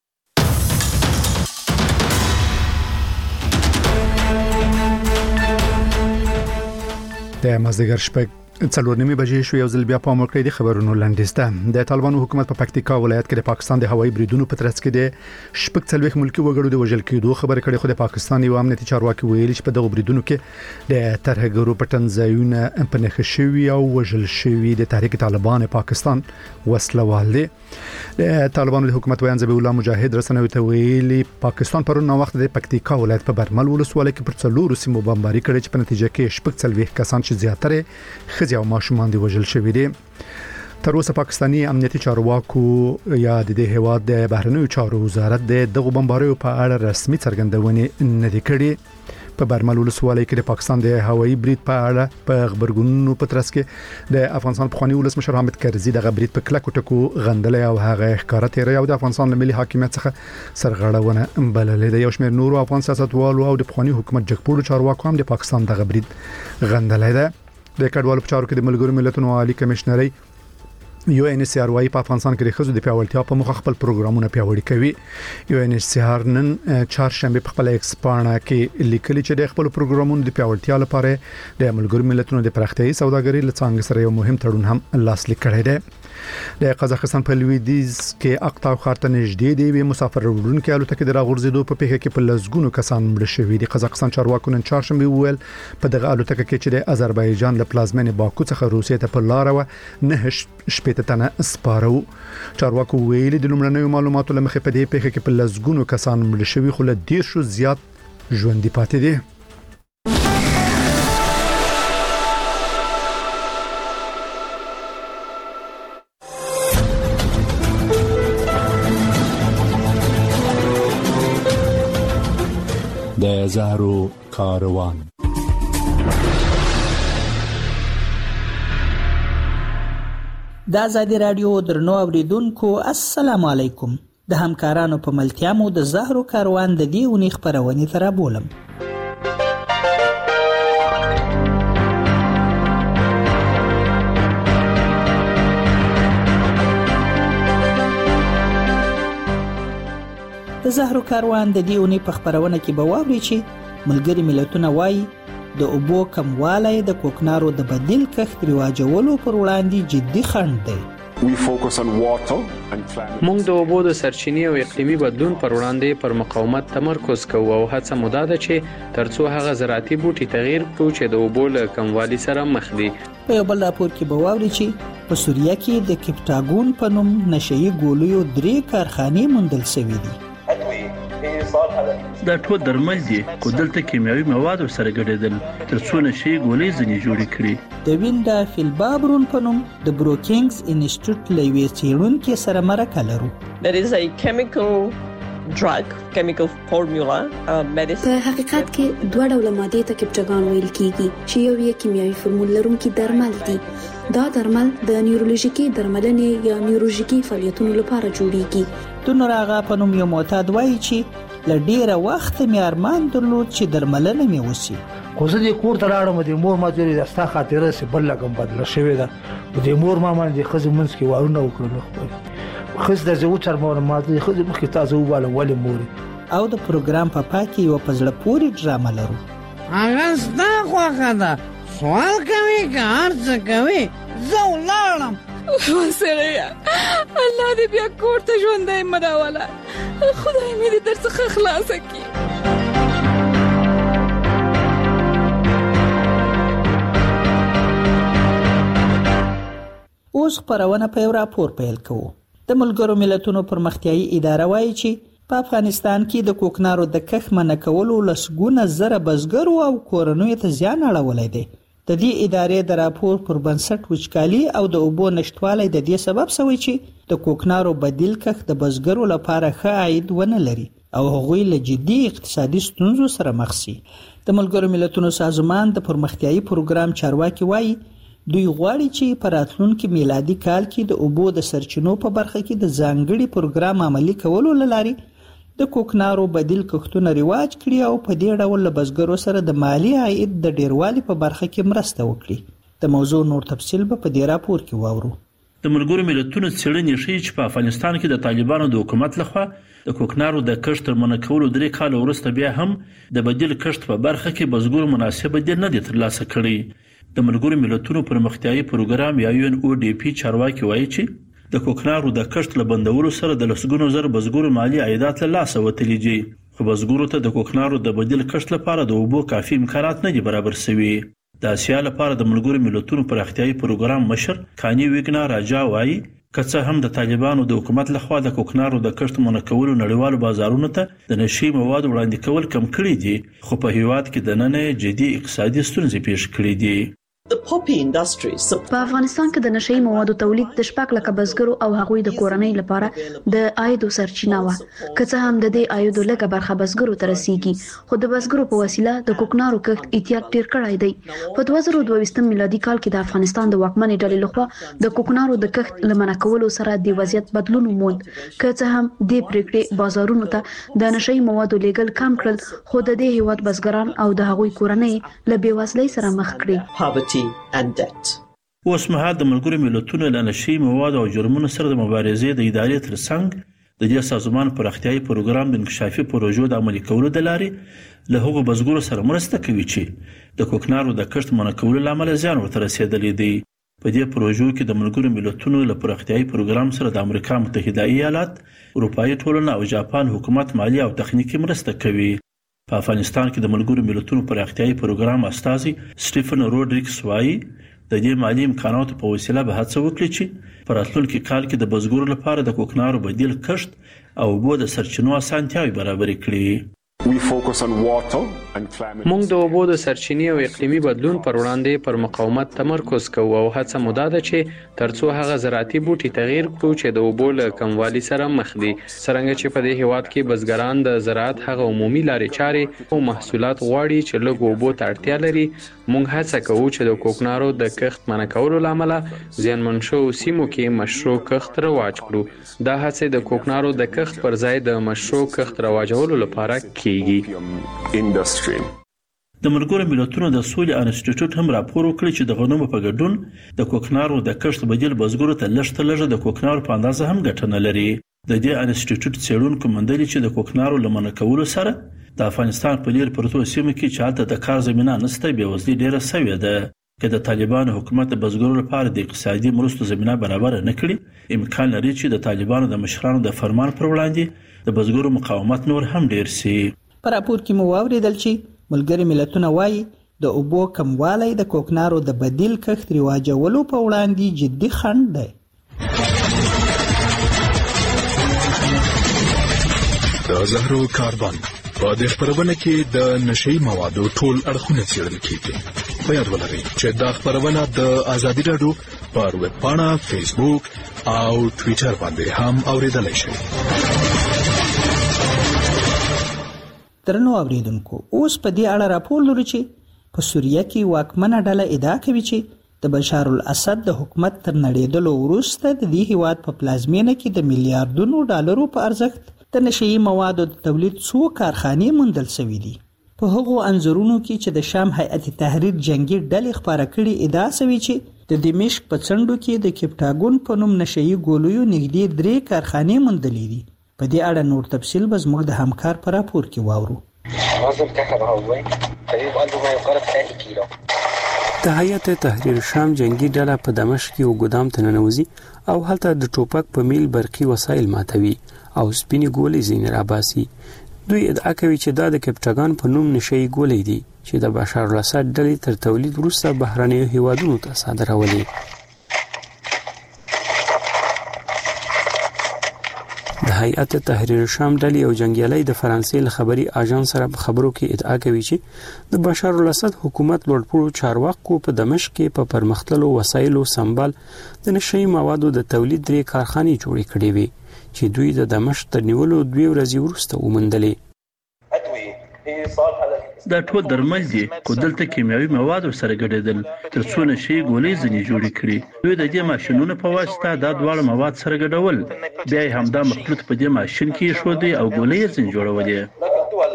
د مازدیګر شپږ 4:30 بجې شو یو ځل بیا په امریکا د خبرونو لنډسته د طالبانو حکومت په پکتیکا ولایت کې د پاکستان د هوایي بریدونو په ترڅ کې د شپږ څلويخ ملکی وګړو د وژل کېدو خبره کړې خو د پاکستان یو امنیتي چارواکي ویلي چې په دغه بریدونو کې د ترهګرو پټنځایونه په نښه شوي او وژل شوي د تحریک طالبان پاکستان وسلوال دي د طالبانو د حکومت ویان ذبیح الله مجاهد رسنوي ته ویلي پاکستان پرون وخت د پکتیکا ولایت په برمل ولسوالۍ کې پر 4 سیمو بمباري کړې چې په نتیجه کې شپږ څلويخ کسان چې زیاتره خځې او ماشومان دي وژل شوي دي تر اوسه پاکستاني امنیتي چارواکو یا د دې هواد د بهرنیو چارو وزارت د دغه بمباریو په اړه رسمي څرګندونې نه دي کړې په برمل ولسوالۍ کې د پاکستان د هوایي برید په اړه په خبرګونونو په ترڅ کې د افغانستان پخوانی ولسمشر حامد کرزي دغه برید په کلکو ټکو غندلې او هغه ښکارا تیرې او د افغانستان ملي حاکمیت څخه سرغړونه بللې د یو شمېر نورو افغان سیاستوالو او د پخوانی حکومت جګپوړو چارواکو هم د پاکستان دغه برید غندلې ده د کډوالو په چارو کې د ملګرو ملتونو عالی کمشنري UNHCR وايي په افغانستان کې د ښځو د پیاوړتیا په مخه خپل پروګرامونه پیاوړي کوي UNHCR نن چهارشنبه په خپل ایکسپانه کې لیکلي چې د خپل پروګرامونو د پیاوړتیا لپاره د ملګرو ملتونو د پراختیايي سوداګرۍ لڅانګ سره یو مهم تړون هم لاسلیک کړی دی د قزاقستان په لویدیز کې اقطاع خارته نږدې دی مسافر وروړونکو الوتکې د راغورځېدو په پیښه کې په لزګونو کسان مړه شوي دي قزاقستان چارواکو نن چهارشنبه وویل په دغه الوتکه کې چې د آذربایجان له پلازمینې باکو څخه روسیې ته په لار و نه شپېته تنه سپارو چارواکو ویلي د لومړنیو معلوماتو لمخې په دې پیښه کې په لزګونو کسان مړه شوي خو له 10 زیات ژوندۍ پاتې دي د زهرو کاروان د آزادي رادیو درنو اوریدونکو السلام علیکم د همکارانو په ملتیا مو د زهرو کاروان د دې ونی خبرونه تر بولم د زهرو کاروان د دیونی په خبرونه کې به واوري چې ملګری ملتونه وایي د اوبو کموالی د کوکنارو د بدیل کښت رواجولو پر وړاندې جدي خنډ دی موږ د اوبو د سرچینې او اقلیمي بدلون پر وړاندې پر مقاومت تمرکز کوو او هڅه مو ده چې ترڅو هغه زراعتي بوټي تغییر کړو چې د اوبو له کموالي سره مخ دي. په یو بل راپور کې به واوري چې په سوریه کې د کپټاګون په نوم نشئی ګولیو 3 کارخانې موندل شوې دي. دا ټول درمل دي کو دلته کیمیاوي مواد سره ګډېدل ترڅو نشي ګولۍ ځنی جوړې کړي. د وینډا فیلبابرون په نوم د بروکینګز انسټیټیوټ لوي څېړونکو سره مرکه لرو. There is a chemical formula medicine. په حقیقت کې دوه ډول ماده ته کپټاګون ویل کیږي چې یو یې کیمیاوي فورمول لرونکي درمل دي. دا درمل د نیورولوژیکي درملنې یا نیورولوژیکي فعالیتونو لپاره جوړیږي. د نوراغه په نوم یو معتاد وایي چې لډیره وخت مې ارمان درلود چې درملنه مې وسی. خو زه د کور ته راړم د مور ما جوړې د ستا خاطره سي بل لګم بدل شوې ده. د مور ما باندې خزه منځ کې وارونه وکړل. خز د زو چر مور ما د خزه مخ تاسو واله ولې مور. او د پروګرام په پاکي یو پزړه پوری ډرامه لرو. هغه ستا خوخه ده. سوال کوي که هر څه کوي زه ولاړم. وسړیا الله دې بیا کور ته ژوندۍ مراوله. خدای مې دې درڅخه خلاص کړي. اوس خبرونه په یو راپور پیل کوو. د ملګرو ملتونو پرمختیایي اداره وایي چې په افغانستان کې د کوکنارو د کښت منع کولو لسګونه زره بزګرو او کورنیو ته زیان اړولی دی. د دې ادارې د راپور پر بنسټ وچکالي او د اوبو نشتوالی د دې سبب شوی چې د کوکنارو بدیل کښت د بزګرو لپاره ښه عاید ونه لري او هغوی له جدي اقتصادي ستونزو سره مخ شي. د ملګرو ملتونو سازمان د پرمختیایي پروګرام چارواکي وایي دوی غواړي چې په راتلونکي میلادي کال کې د اوبو د سرچینو په برخه کې د ځانګړي پروګرام عملي کولو لپاره د کوکنارو بدیل کښتونه رواج کړي او په دې ډول له بزګرو سره د مالی عاید د ډیروالي په برخه کې مرسته وکړي. د موضوع نور تفصیل په دې راپور کې واورو. د ملګرو ملتونو څېړنې ښیي چې په افغانستان کې د طالبانو د حکومت لخوا د کوکنارو د کښت تر منع کولو 3 کال وروسته بیا هم د بدیل کښت په برخه کې بزګرو مناسب بدیل نه دي ترلاسه کړي. د ملګرو ملتونو پرمختیایي پروګرام یا UNODP چارواکي وایي چې د کوکنارو د کښت له بندولو سره د لسګونو زر بزګرو مالی عایدات له لاسه وتلي دي، خو بزګرو ته د کوکنارو د بدیل کښت لپاره د اوبو کافي امکانات نه دي برابر شوي. د آسیا لپاره د ملګرو ملتونو پرمختیایي پروګرام مشر کانی ویګنا راجا وایي که څه هم د طالبانو د حکومت لخوا د کوکنارو د کښت منع کولو نړیوالو بازارونو ته د نشي موادو وړاندې کول کم کړي دي، خو په هیواد کې دننه جدي اقتصادي ستونزې پیښ کړي دي. په افغانستان کې د نشئی موادو تولید د 6 لک بزګرو او هغوی د کورنۍ لپاره د عاید سرچینه و. که څه هم د دې عاید لکه برخه بزګرو ته رسیږي، خو د بزګرو په وسیله د کوکنارو کښت احتیاط ډیر کړای دی. په 2022 میلادي کال کې د افغانستان د واکمنې ډلې لخوا د کوکنارو د کښت لمنع کولو سره د وضعیت بدلون وموند. که څه هم د پریکړې بازارونو ته د نشئی موادو لیږل کم کړل، خو د دې هیواد بزګران او د هغوی کورنۍ له بیوزلۍ سره مخ کړي. اوس مهال د ملګرو ملتونو له نشئی موادو او جرمونو سره د مبارزې د ادارې ترڅنګ د دې سازمان پرمختیایي پروګرام د انکشافي پروژو د عملي کولو د لارې له هغو بزګرو سره مرسته کوي چې د کوکنارو د کښت منع کولو لامل زیان ورته رسیدلی دی. په دې پروژو کې د ملګرو ملتونو له پرمختیایي پروګرام سره د امریکا متحده ایالات، اروپایي ټولنه او جاپان حکومت مالی او تخنیکی مرسته کوي. په افغانستان کې د ملګرو ملتونو پرمختیایي پروګرام استازي سټیفن روډریګس وایي د دې مالی امکاناتو په وسیله به هڅه وکړي چې په راتلونکي کال کې د بزګرو لپاره د کوکنارو بدیل کښت او اوبو د سرچینو اسانتیاوې برابرې کړي. موږ د اوبو د سرچینې او اقلیمي بدلون پر وړاندې پر مقاومت تمرکز کوو او هڅه مو ده چې ترڅو هغه زراعتي بوټي تغییر کړو چې د اوبو له کموالي سره مخ دي. څرنګه چې په دې هیواد کې بزګران د زراعت هغه عمومي لارې چارې او محصولات غواړي چې لږ اوبو ته اړتیا لري، موږ هڅه کوو چې د کوکنارو د کښت منع کولو لامل زیانمن شوو سیمو کې مشروع کښت رواج کړو. دا هڅه د کوکنارو د کښت پر ځای د مشروع کښت رواجولو لپاره کیږي. د ملګرو ملتونو د سولې انسټیټیوټ هم راپور وکړ چې د غنمو په ګډون د کوکنارو د کښت بدیل بزګرو ته لږ د کوکنارو په اندازه هم ګټه نه لري. د دې انسټیټیوټ څېړونکو موندلي چې د کوکنارو له منع کولو سره د افغانستان په لیر پرتو سیمو کې چې هلته د کار زمینه نشته بېوزلي ډیره شوې ده. که د طالبانو حکومت د بزګرو لپاره د اقتصادي مرستو زمینه برابر نه کړي، امکان لري چې د طالبانو د مشرانو د فرمان پر وړاندې د بزګرو مقاومت نور هم ډیر شي. په راپور کې مو واوریدل چې ملګري ملتونه وایي د اوبو کموالی د کوکنارو د بدیل کښت رواجولو په وړاندې جدي خنډ دی. د زهرو کاربن په دې خبرونه کې د نشئی موادو ټول اړخونه څېړل کیږي. په یاد ولرئ چې دا خبرونه د آزادي راډیو پر ویب پاڼه، فیسبوک او ټویټر باندې هم اوریدلای شئ. درنو اوریدونکو، اوس په دې اړه راپور لرو چې په سوریه کې واکمنه ډله ادعا کوي چې د بشار الاسد د حکومت تر نړیدلو وروسته د دې هیواد په پلازمینه کې د میلیارډونو ډالرو په ارزښت د نشئی موادو د تولید څو کارخانې موندل شوې دي. په هغو انځورونو کې چې د شام هیئت تحریر جنگي ډلې خپاره کړي ادعا شوې چې د دمشق په څنډو کې د کپټاګون په نوم نشئی ګولیو نږدې 3 کارخانې موندلې دي. په دې اړه نور تفصیل به زموږ د همکار په راپور کې واورو. د هیئت تحریر شام جنگي ډله په دمشق کې یو ګودام ته ننوځي او هلته د ټوپک په میل برقي وسایل ماتوي او سپینې ګولۍ ځینې راباسي. دوی ادعا کوي چې دا د کپټاګان په نوم نشئی ګولۍ دي چې د بشار الاسد ډلې تر تولید وروسته بهرنیو هیوادونو ته صادرولې. هیئت تحریر شام ډلې او جنگیالي د فرانسې له خبري اژانس سره په خبرو کې ادعا کوي چې د بشار الاسد حکومت لوړپوړو چارواکو په دمشق کې په پرمختللو وسایلو سمبال د نشئی موادو د تولید لري کارخانې جوړې کړې وي چې دوی د دمشق تر نیولو 2 ورځې وروسته ومندلې. دا ټول درمل دي کو دلته کیمیاوي مواد سره ګډېدل تر څو نشي ګولې ځنی جوړې کړي. دوی د دې ماشينونو په واسطه دا دواړه مواد سره ګډول بیا همدا مخلوط په دې ماشين کې شو دي او ګولې ځنی جوړولې.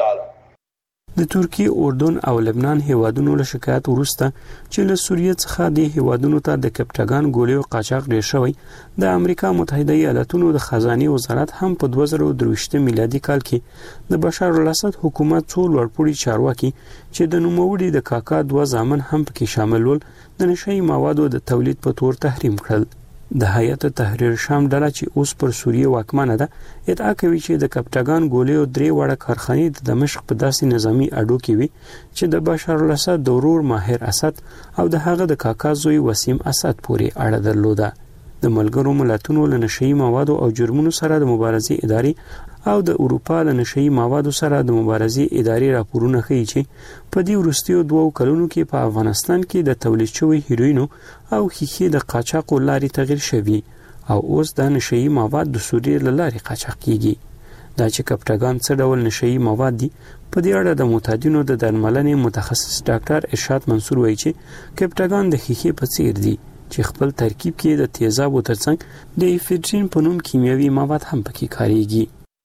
د ترکیه، اردن او لبنان هیوادونو له شکایت وروسته چې له سوریه څخه د هیوادونو ته د کپټاګان ګولې او قاچاق ډیر شوی، د امریکا متحده ایالاتونو د خزانه وزارت هم په 2023 میلادي کال کې د بشار الاسد حکومت څو لوړپوړي چارواکي چې د نوموړي د کاکا 2 ځامن هم پکې شامل ول د نشئی موادو د تولید په تور تحریم کړل. د هیئت تحریر شام ډله چې اوس پر سوریه واکمنه ده ادعا کوي چې د کپټاګان ګولې او 3 وړه کارخانې د دمشق په داسې نظامی اډو کې وي چې د بشار الاسد د ورور ماهر اسد او د هغه د کاکا زوی وسیم اسد پورې اړه درلوده. د ملګرو ملتونو له نشئی موادو او جرمونو سره د مبارزې ادارې او د اروپا له نشئی موادو سره د مبارزې ادارې راپورونه ښیي چې په دې وروستیو 2 کلونو کې په افغانستان کې د تولید شوی هیروینو او خیخي د قاچاق لارې تغیر شوی او اوس د نشئی مواد د سوریه لارې قاچاق کیږي. دا چې کپټاګان څه ډول نشئی مواد دي په دې اړه د معتادینو د درملنې متخصص ډاکټر ارشاد منصور وایي چې کپټاګان د خیخي په څیر دي چې خپل ترکیب کې د تیزابو ترڅنګ د افیدرین په نوم کیمیاوي مواد هم پکې کاریږي.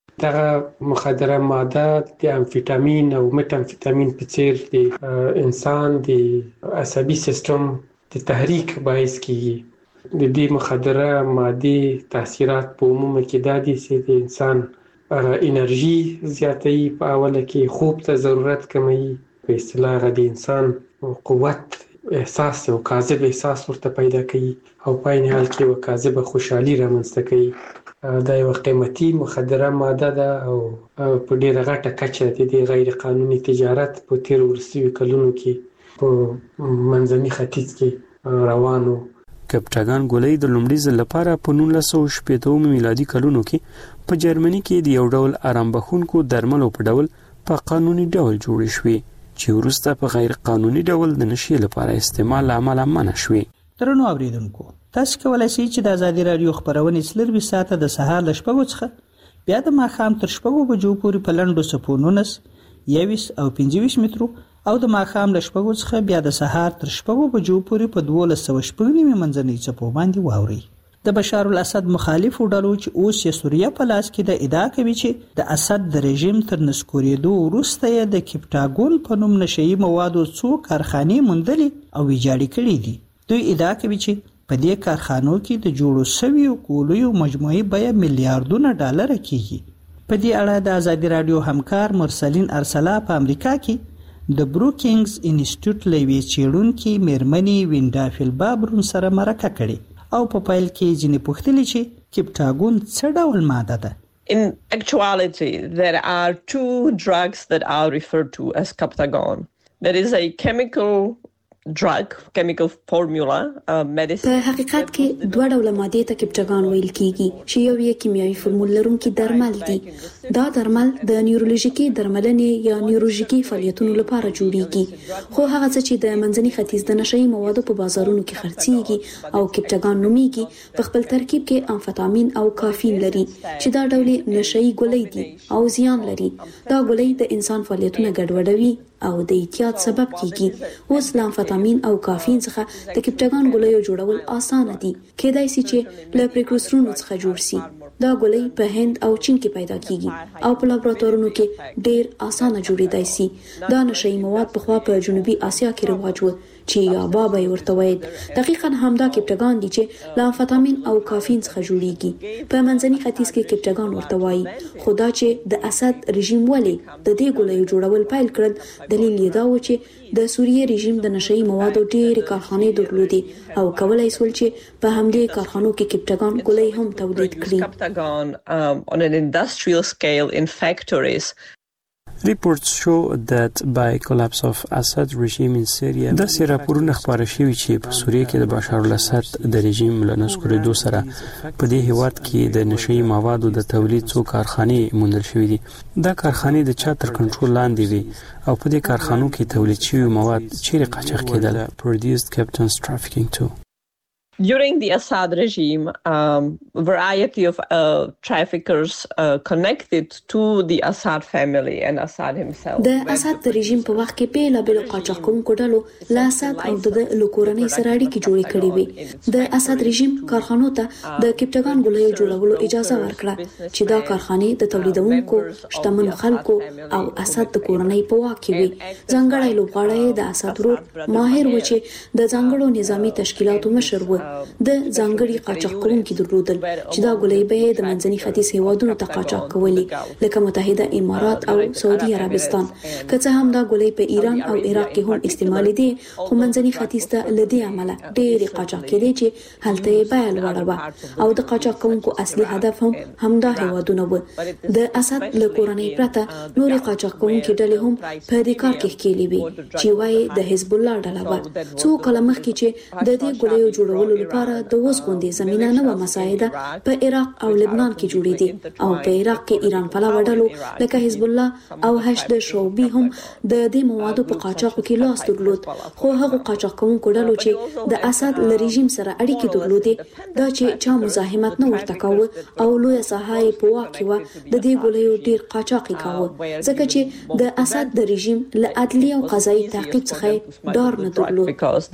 دغه مخدره ماده د امفیتامین او متامفیتامین په څیر د انسان د عصبي سیستم د تحریک باعث کیږي. د دې مخدره ماده تاثیرات په عموم کې د دې چې د انسان انرژي زیاتوي، په اوله کې خوب ته ضرورت کموي، په اصطلاح د انسان قوت احساس او کاذب احساس ورته پیدا کوي او په عین حال کې کاذب خوشحالي رامنځته کوي. دا یو قیمتي مخدره ماده ده او په ډیره غټه کچه د غیر قانوني تجارت په تیر ورسیو کلونو کې په منځني ختیځ کې روانو. کپټاګان ګولې د لومړي ځل لپاره په 1980 میلادي کلونو کې په جرمني کې د یو ډول آرام بخونکو درملو په ډول په قانوني ډول جوړ شوې چې وروسته په غیر قانوني ډول د نشي لپاره استعمال عمل منع شوې. ترنو اوریدونکو، تاسو کولای شئ چې د ازادي رادیو خبرونه سلر 20 ساعته د سهار ل 8 څخه بیا د ماښام تر 8 بجو پورې په لنډو سپونونس 21 او 25 مترو او د ماښام ل 8 څخه بیا د سهار تر 8 بجو پورې په 12.9 منځنۍ چپو باندې واوري. د بشار الاسد مخالفو ډلو چې اوس یې سوریه په لاس کې د ادعا کوي چې د اسد د رژیم تر نسکورېدو وروسته یې د کپټاګون په نوم نشئی موادو 2 کارخانې موندلې او ویجاړې کړې دي. دوی ادعا کوي چې په دې کارخانو کې د جوړو شویو ګولیو مجموعي بیه میلیارډونه ډالر کیږي. په دې اړه د ازادي رادیو همکار مرسلین ارسلا په امریکا کې د بروکینګز انسټیټیوټ لوي چیرونکو میرمنې وینډا فیلبابرون سره مرکه کړې او په پایل کې ځینې پوښتنې چې کپټاګون څه ډول ماده ده. In actuality, there are 2 drugs that are referred to as Captagon. There is a chemical formula, medicine. په حقیقت کې 2 ډوله ماده ته کپټاګان ویل کیږي چې یو یې کیمیاوي فرمول لرونکي درمل دي. دا درمل د نیورولوژیکي درملنې یا نیورولوژیکي فعالیتونو لپاره جوړیږي، خو هغه څه چې د منځني ختیځ د نشئی موادو په بازارونو کې خرڅيږي او کپټاګان نوميږي په خپل ترکیب کې امفیتامین او کافین لري چې دا ډول نشئی ګولۍ دي او زیان لري. دا ګولۍ د انسان فعالیتونه ګډوډوي او د اعتیاد سبب کیږي. اوس لامفیتامین او کافین څخه د کپټاګان ګولۍ جوړول اسانه دي، کېدای شي چې له پریکورسورونو څخه جوړ شي. دا ګولۍ په هند او چین کې پیدا کیږي او په لابراتوارونو کې ډېر اسانه جوړېدای شي. دا نشئی مواد په خوا په جنوبي اسیا کې رواج و چې یا بابا ورته وایي. دقیقاً همدا کپټاګان دي چې لامفیتامین او کافین څخه جوړیږي. په منځني ختیځ کې کپټاګان ورته وایي. خو دا چې د اسد رژیم ولې د دې ګولۍ جوړول پیل کړل، دلیل یې دا و چې د سوریه رژیم د نشئی موادو ډېرې کارخانې درلودې او کولای شول چې په همدې کارخانو کې کپټاګان ګولۍ هم تولید کړي. On an industrial scale in factories. Reports show that by collapse of Assad regime in Syria د راپورونه خبره شوی چې په سوریه کې د بشار الاسد د رژیم له نسکورېدو سره په دې هیواد کې د نشئی موادو د تولید څو کارخانې موندل شوې دي. دا کارخانې د چا تر کنټرول لاندې وي او په دې کارخانو کې تولید شوی مواد چیرې قاچاق کېدل. Produced captains trafficking too. During the Assad regime, variety of traffickers connected to the Assad family and Assad himself. د اسد د رژیم په وخت کې په لابل قاچاقونکو ډلو لا اسد او د لکورنۍ سره اړیکې جوړې کړې وي. د اسد رژیم کارخانو ته د کپټاګان ګولۍ جوړولو اجازه ورکړه چې دا کارخانې د تولیدونکو شتمنو خلکو او اسد د کورنۍ په واک کې وي. ځانګړی لوبغاړی د اسد ورور ماهر و چې د ځانګړو نظامی تشکیلاتو مشر و. د ځانګړي قاچاق کوونکي درلودل چې دا ګولۍ به د منځني ختیځ هیوادونو ته قاچاق کولې لکه متحده امارات او سعودي عربستان. که څه هم دا ګولۍ په ایران او عراق کې هم استعمالي دي خو منځني ختیځ ته لدی عمله ډېری قاچاق کېدي چې هلته یې بیه لوړه وه او د قاچاق کوونکو اصلي هدف هم همدا هیوادونه و. د اسد له کورنۍ پرته نورې قاچاق کوونکي ډلې هم په دې کار کې ښکېلې وي چې وایي د حزب الله ډله وه. څو کاله مخکې چې د دې ګولیو جوړولو لپاره د اوس غوندې زمينه نه و مساعده په عراق او لبنان کې جوړې دي او په عراق کې ایران پلاوه ډلو لکه حزب الله او حشد شعبي هم د دې موادو په قاچاق کې لاس درلود. خو هغه قاچاق کوونکو ډلو چې د اسد له رژیم سره اړیکې درلودې دا چې چا مزاحمت نه ورته کاوه او لوی ساحه په واکه و د دې ګولیو ډیر قاچاقي کاوه ځکه چې د اسد د رژیم له عدلي او قضایي تعقیب څخه ډار نه درلود.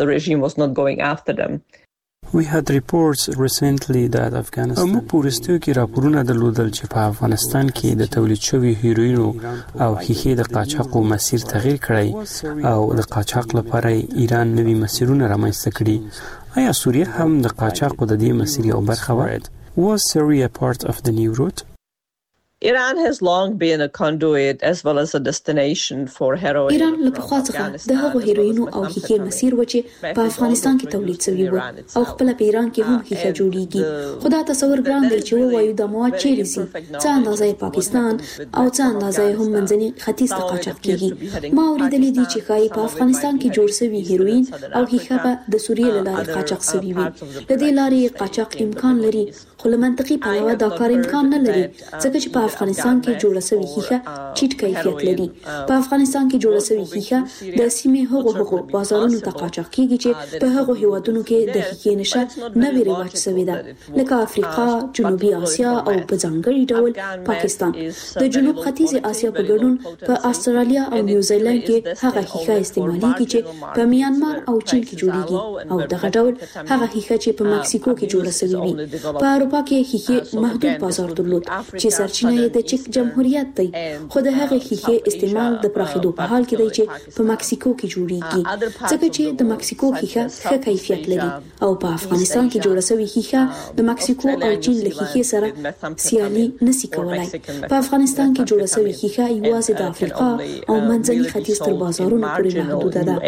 We had reports recently that Afghanistan موږ پورستیو کې راپورونه درلودل چې په افغانستان کې د تولید شوی هیروینو او ښیښې د قاچاقو مسیر تغییر کړی او د قاچاق لپاره ایران نوي مسیرونه رامنځته کړي. آیا سوریه هم د قاچاقو د دې مسیر یو برخه وه؟ Was Syria part of the new route? Iran has long been a conduit as well as a destination for heroin. ایران له پخوا څخه د هغو هیروینو او ښیښې مسیر و چې په افغانستان کې تولید شوی و او خپل په ایران کې هم ښیښه جوړیږي. خدا تصور ګران دی چې وایو د مواد چیرې سي څه اندازه پاکستان او څه اندازه هم منځني ختیځ ته قاچاق کیږي. ما اوریدلې دي چې کای په افغانستان کې جوړ شوی هیروین او ښیښه به د سوریې له لارې قاچاق شوی وي. د دې لارې قاچاق امکان لري خو له منطقي پلوه دا کار امکان نه لري ځکه چې په افغانستان کې جوړه شوی ښیښه ټیټ کیفیت لري. په افغانستان کې جوړه شوی ښیښه د سیمې هغو بازارونو ته قاچاق کیږي چې په هغو هیوادونو کې د ښیښې نشه نوې رواج شوی ده لکه افریقا، جنوبي اسیا او په ځانګړي ډول پاکستان. د جنوب ختیځ اسیا په ګډون په استرالیا او نیوزیلند کې هغه ښیښه استعماليږي چې په میانمار او چین کې جوړیږي او دغه ډول هغه ښیښه چې په مکسیکو کې جوړه شوی وي. په اروپا کې ښیښې محدود بازار درلود چې سرچینه یې د چک جمهوریت دی خو د هغه ښیښې استعمال د پراخېدو په حال کې دی چې په مکسیکو کې جوړیږي ځکه چې د مکسیکو ښیښه ښه کیفیت لري او په افغانستان کې جوړه شوی ښیښه د مکسیکو او چین له ښیښې سره سیالي نشي کولای. په افغانستان کې جوړه شوی ښیښه یوازې د افریقا او منځني ختیځ تر بازارونو پورې محدوده ده.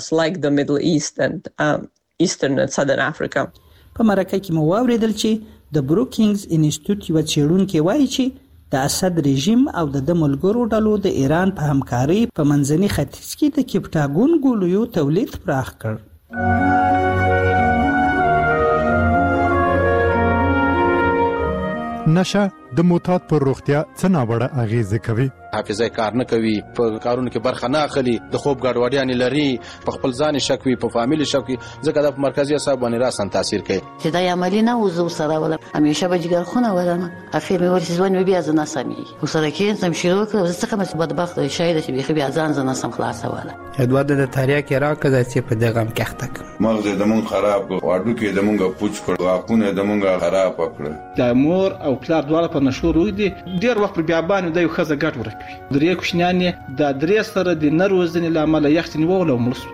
په مرکه کې مو واوریدل چې د بروکینګز انسټیټیوټ یو څېړونکی وایي چې د اسد رژیم او د ملګرو ډلو د ایران په همکارۍ په منځني ختیځ کې د کپټاګون ګولیو تولید پراخ کړ. نشه د موتات پر روغتیا څه ناوړه اغیزه کوي؟ حافظه کار نه کوي، په کارونو کې برخه نه اخلي، د خوب ګډوډیاں لري، په خپل ځان شک وي، په فامیل شک وي، ځکه د مرکزي اعصاب باندې راسن تاثیر کوي. چې دا عملی نه وزو سره ولا همیشه به جګر خونه ولنه اخیر مې ورسې ځوان بیا ځنه سمي وسره کې سم شروع کړ ځکه مې بدبخت شاید چې بیا ځان سم خلاص ولا ادوار د تاریخ راکړه چې په دغه کې تک مغز د مون خراب واډو کې د مونږه پوچ کړ واکونه د مونږه خراب کړ. د مور او پلار دواړه په نشو روي دي ډیر وخت بیا باندې د یو خزه ګټ ورکوي. درې کوشنیانې د درې سره د نروزنې لامل یختنی وول او مرسو.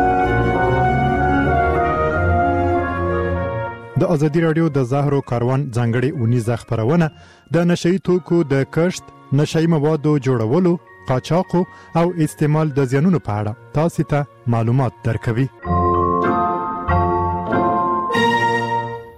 د ازادي رادیو د زهرو کاروان ځانګړي اونیزه خبرونه د نشئی توکو د کښت، نشئی موادو جوړولو، قاچاقو او استعمال د زیانونو په اړه تاسو ته معلومات درکوي. ترونه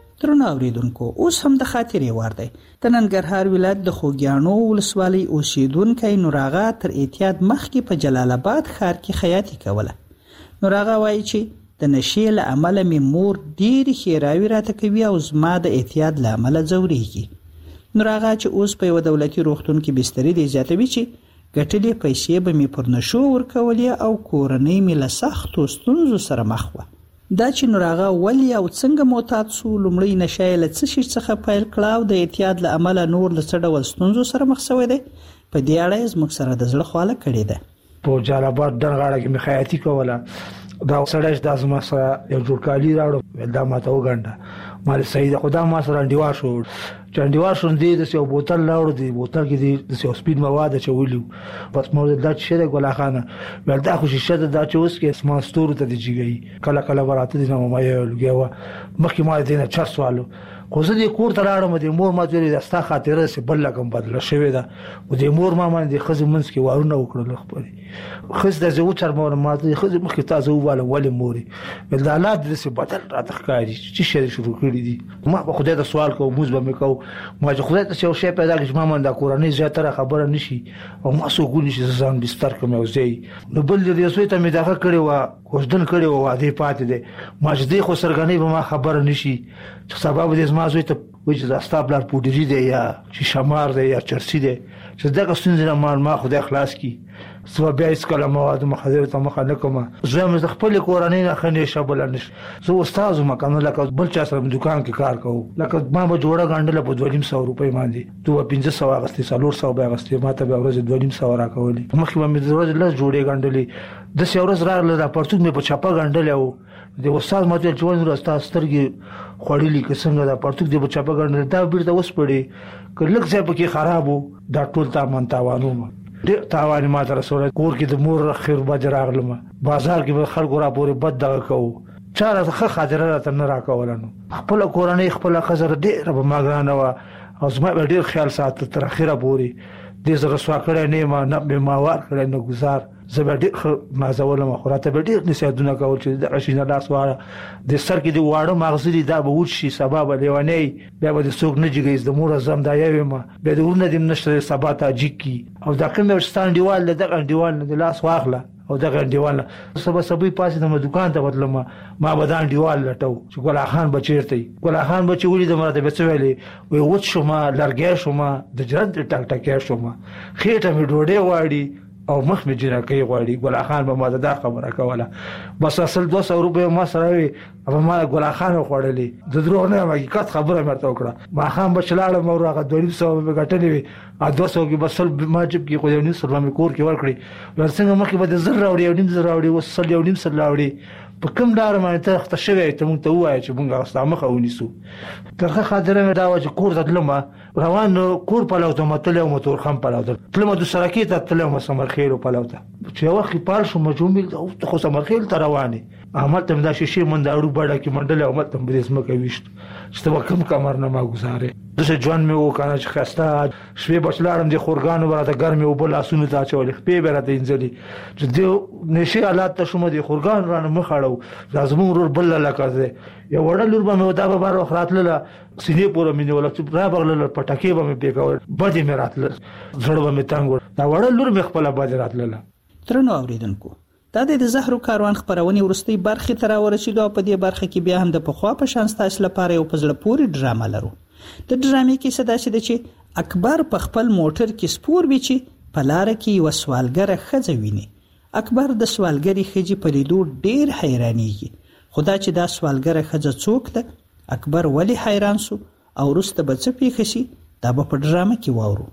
اوریدونکو اوس هم د خاطرې وار دی. د ننګرهار ولایت د خوږیاڼو ولسوالۍ اوسیدونکی نوراغا تر اعتیاد مخکې په جلال آباد ښار کې خیاطي کوله. نوراغا وایي چې د نشې له امله مې مور ډېرې ښېراوې راته کوي او زما د اعتیاد له امله ځورېږي. نوراغا چې اوس په یوه دولتي روغتون کې بستري دی زیاتوي چې ګټلې پیسې به مې پر نشو ورکولې او کورنۍ مې له سختو ستونزو سره مخ وه. دا چې نوراغا ولې او څنګه معتاد سو، لومړی نشه یې له څه شي څخه پیل کړه او د اعتیاد له امله نور له څه ډول ستونزو سره مخ شوی دی، په دې اړه یې زموږ سره د زړه خواله کړې ده. په جلال آباد ډنډغاړه کې مې خیاطي کوله. دا سړی دا زما سره یو جوړ کالي راوړو، دا ماته وګنډه، ما صحیح ده، خو دا ما سره انډیوار شو. چې انډیوار شو دی داسې یو بوتل راوړو، دی بوتل کې دی داسې یو سپین مواد اچولي وو. بس ما ویل دا څه شی دی ګل خانه؟ ویل دا خو شیشه ده، دا چې اوس کې اسمان ستورو ته دې جګوي، کله کله به راته دي نه ما یې لګیا وه. مخکې ما دې نه چرس والو، خو زه دې کور ته راړم. د مور ما ویلې دا ستا خاطره داسې بل رقم بدله شوې ده. خو د مور ما باندې د ښځې منځ کې وارونه وکړل خپلې. ښځې داسې وچرموله ما ته، ښځې مخکې تا زه ووالم ولې مورې؟ ویل دا حالات دې داسې بدل راته ښکاري، څه شی شروع کړي دي. ما به خدای ته سوال کوم، مونځ به مې کوو، ما چې خدای ته یو شی پیدا کړي چې ما باندې دا کورنۍ زیاتره خبره نه شي او ما څوک ونیسي چې زه ځان بستر کړم یو ځای. نو بل دې زوی ته مې دغه کړې وه، کوژدن کړې وه، واده پاتې دی. ما چې دی خو سرګنۍ به ما خبره نه شي چې سبا به دې زما زوی ته وایي چې دا ستا پلار پوډري دی یا شیشه دی یا چرسي دی، چې دغه ستونزې نه ما خدای خلاص کړي. زه به بیا هېڅکله موادو مخدرو ته مخه نه کوم. زه هم د خپلې کورنۍ نه ښه نشه بله نه شم. زه استاد وم که نه، لکه بل چا سره دوکان کې کار کوو. لکه ما به جوړه ګنډله په 2500 روپۍ باندې، تو به 500 اخېستې، 400 به اخېستې، ما ته به ورځې 2500 راکولې. مخکې به مې د ورځې 10 جوړې ګنډلې. داسې یو ورځ راغله دا پرتوګ مې په چپه ګنډلی و. د استاد ما ته ویل چې ولې نور ستا سترګې خوړلي که څنګه دا پرتوګ دې په چپه ګنډلی، دا بېرته وسپړې که لږ ځای پکې خراب و، دا ټول تاوان وم. ډېر تاوان یې ما ته رسولی. کور کې د مور خیر بد راغلم، بازار کې به خلکو راپورې بد دغه کوو، چا راته ښه خاطره راته نه راکوله. نو خپله کورنۍ خپله ښځه ډېره به ما ګرانه وه او زما به ډېر خیال ساته تر اخره پورې. دې زه رسوا کړی نه یم، نه مې ما وار کړی نه ګزار. زه به ډېر ښه نازولم، خو راته به ډېر نصیحتونه کول چې دغه شي نه لاس واړه، د سر کې د واړه ماغزه دي دا به وچ شي، سبا به لیونی، بیا به د څوک نه جګیږي. د مور زم دا یو یم، بیا د ورونه دې نشته سبا ته جګ کي. او دا کوم یو ستا انډیوال دی، دغه انډیوال نه د لاس واخله او دغه انډیوال نه سبا سبوی پاسېدم دوکان ته وتلم، ما به دا انډیوال لټو چې ګل خان به چېرته وي. ګل خان به چې ولیدم راته به څه ویلې، وایي وچ شومه، لرګی شومه، د جرد ټک ټکی شومه، خېټه مې ډوډۍ غواړي او مخ مې جنکۍ غواړي. ګل خان به ما ته دا خبره کوله. بس اصل 200 روپۍ ما سره وي، او ما ګل خان خوړلې. د دروغ نه یم، حقیقت خبره مې ورته وکړه. ماښام به چې لاړم او هغه 250 مې ګټلې وي، 200 کې به سل ما جیب کې خو 1.5 مې کور کې ورکړې. ویل څنګه مخکې به د 1000 راوړې، 1.5 راوړې، اوس 1.5 راوړې. په کوم لار باندې ته اخته شوی ته موږ ته ووایه چې موږ ستا مخه ونیسو. ترخه خاطره مې دا وه چې کور ته تلم، روان کور پلو ته متلی وم، تورخم پلو ته تلم، دوسرکې ته تللی وم، سمرخیلو پلو ته. چې یو وخت پال شوم جومې ته خو سمرخیل ته روانې، هملته مې دا شیشې منډاړو بډه کې منډلې، هملته مې دې ځمکه ویشت چې ته به کوم کمر نه ما ګزارې. داسې ژوند مې و که نه چې ښایسته. شپې به چې لاړم د خورګانو به راته ګرمې اوبه لاسونو ته اچولې، خپې به راته وینځلې. چې د نشې حالات ته شوم، د خورګانو رانه مخ اړو. دا زموږ ورور بل لکه دی، یو وړه لور به مې دا به بار وخت راتلله، سینې پورې مې نیوله، چې رابغلله، پټکې به مې پې کول، بدې مې راتله، زړه به مې تنګ و. دا وړه لور مې خپله بدې راتلله. درنو اورېدونکو، دا د زهرو کاروان خپرونې وروستۍ برخې ته راورسېدو او په دې برخه کې بیا هم د پخوا په شان ستاسو لپاره یو په زړه پورې ډرامه لرو. د ډرامې کیسه داسې ده چې اکبر په خپل موټر کې سپور وي چې په لاره کې یوه سوالګره ښځه ویني. اکبر د سوالګرې ښځې په لیدو ډېر حیرانېږي، خو دا چې دا سوالګره ښځه څوک ده، اکبر ولې حیران سو او وروسته به څه پېښه شي، دا به په ډرامه کې واورو.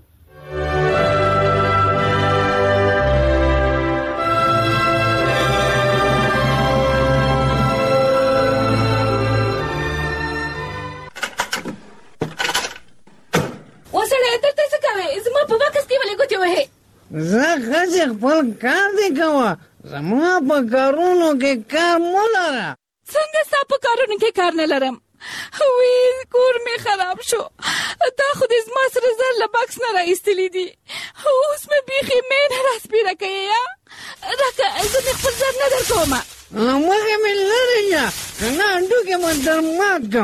زه ښځې خپل کار دی کوه، زما په کارونو کې کار مه لره. څنګه ستا په کارونو کې کار نه لرم؟ وی کور مې خراب شو، دا خو دې زما سره زر له بکس نه را ایستلي دي، اوس مې بیخي مینه راسپیره کوې یا راکه زه مې خپل زر نه در کومه. مخې مې لرې شه، که نه هډوکې مې در مات کړم.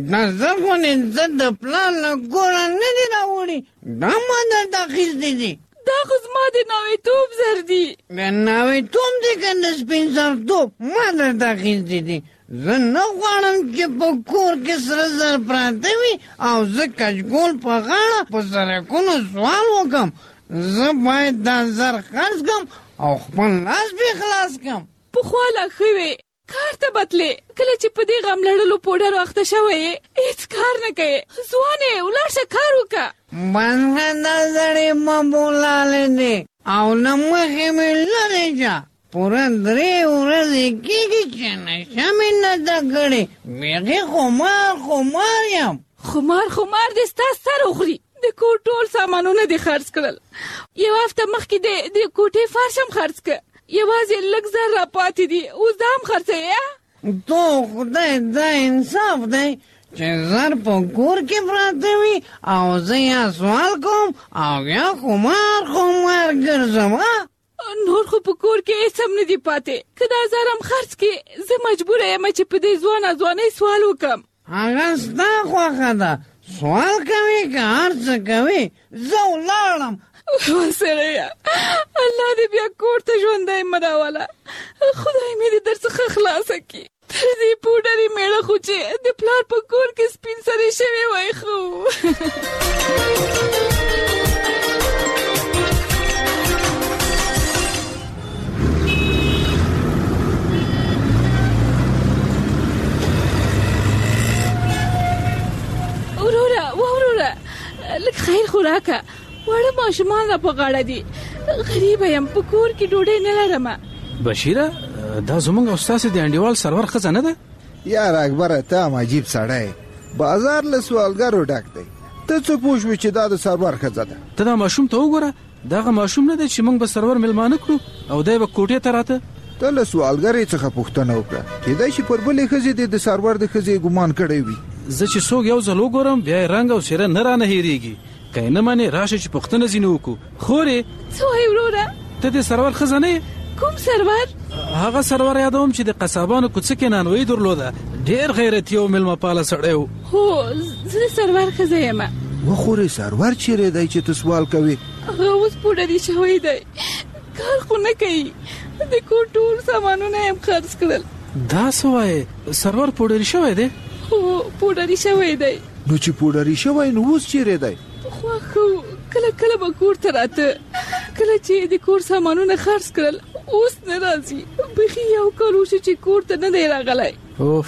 دا زغونې زه د پلان له ګوره نه دي راوړي دا ما درته اخیستې دي دا خو زما د ناوېتوب زر دي د ناوېتوب دی که د سپین سرتوب ما درته اخیستې دي زه نه غواړم چې په کور کې سره زر پراته وي او زه کچکول په غاړه په سړکونو سوال وکړم زه باید دا زر خرڅ کړم او خپل لاس بې خلاص کړم پخوا لا ښه وې کار ته بتلې کله چې په دې غم لړلو پوډرو اخته شوی یې هېڅ کار نه کوې ځوانې ولاړ شه کار وکړه بنګه دا زړې مه بولالې دی او له مخې مې لرې شه پوره 3 ورځې کېږي چې نشه مې نه ده کړې بیخي خمار یم خمار دې ستا سر وخوري د کور ټول سامانونه دې خرڅ کړل یو هفته مخکې د کوټې فرش هم خرڅ کړه یوازې لږ زر را پاتې دي اوس دا هم خرڅوې تو خدای دا انصاف دی چې زر په کور کې پراته وي او زه یا سوال کوم او یا خمار ګرځم نور خو په کور کې هېڅ هم نه دي پاتې که دا زر هم خرڅ کړې زه مجبوره یم چې په دې ځوانۍ سوال وکړم هغه ستا خوښه ده سوال کوې که هر څه کوې زه ولاړم سړیه الله دې بیا کور ته ژوندی مه راوله خدای مې دې در څخه خلاصه کړي تر دې پوډرې مېړه خو چې د پلار په کور کې سپین سرې شوې وای خو وروره لږ خیر خو راکه واړه ماشومان را په غاړه دي غریبه یم په کور کې ډوډۍ نه لرم بشیره دا زمونږ او ستاسې د انډیوال سرور ښځه نه ده یار اکبره ته هم عجیب سړی بازار له سوالګرو ډک دی ته څه پوه شوې چې دا د سرور ښځه ده ته دا ماشوم ته وګوره دغه ماشوم نه دی چې موږ به سرور میلمانه کړو او دی به کوټې ته راته ته له سوالګرې څخه پوښتنه وکړه کېدای شي پر بلې ښځې دې د سرور د ښځې ګمان کړی وي زه چې څوک یو ځل وګورم بیا یې رنګ او څېره نه رانه هېرېږي که یې نه منې راشه چې پوښتنه ځینې وکړو خورې څه وایې وروره ته د سرور ښځه نه یې کوم سرور هغه سرور یادوم چې د قصابانو کوڅه کې نانوایي درلوده ډېر غیرتي او میلمه پاله سړی و هو زه د سرور ښځه یم وخورې سرور چیرې دی چې ته سوال کوې هغه اوس پوډري شوی دی کار خو نه کوي د کور ټول سامانونه یې هم خرڅ کړل دا څه وایې سرور پوډري شوی دی هو پوډري شوی دی نو چې پوډري شوی نو اوس چیرې دی پخوا خو کله به کور ته راته کله چې د کور سامانونه خرڅ کړل اوس نه راځي بیخي یو کال وشو چې کور ته نه دی راغلی اوف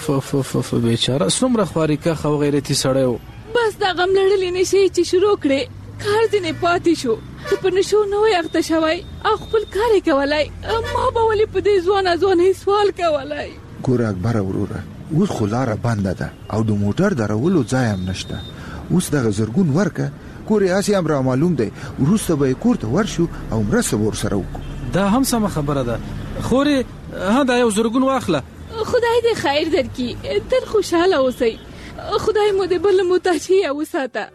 بیچاره څومره خوارېکښ او غیرتي سړی و بس دا غم لړلې نشي چې شروع کړې کار ځینې پاتې شو که په نشو نه وای اخته شوی او خپل کار یې کولی ما به ولې په دې ځوانۍ سوال کولی ګوره اکبره وروره اوس خو لاره بنده ده او د موټر درولو ځای هم نشته اوس دغه زرګون ورکه کور یې هسې هم رامعلوم دی وروسته به یې کور ته ورشو او مرسته به ورسره وکړو دا هم سمه خبره ده خورې دا یو زرګون واخله خدای دې خیر درکړي تل خوشحاله اوسئ خدای مو دې بل محتاجي وساته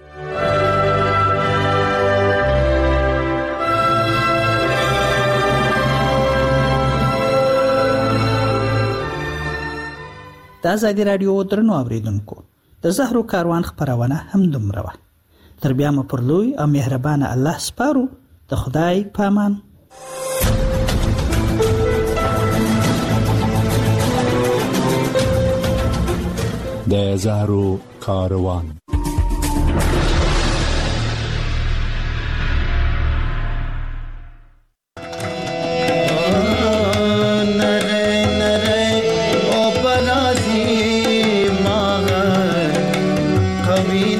د ازادي رادیو درنو اوریدونکو د زهرو کاروان خبرونه هم دومره وه تر بیا مو پر لوی او مهربانه الله سپارو د خدای پامان د زهرو کاروان कभी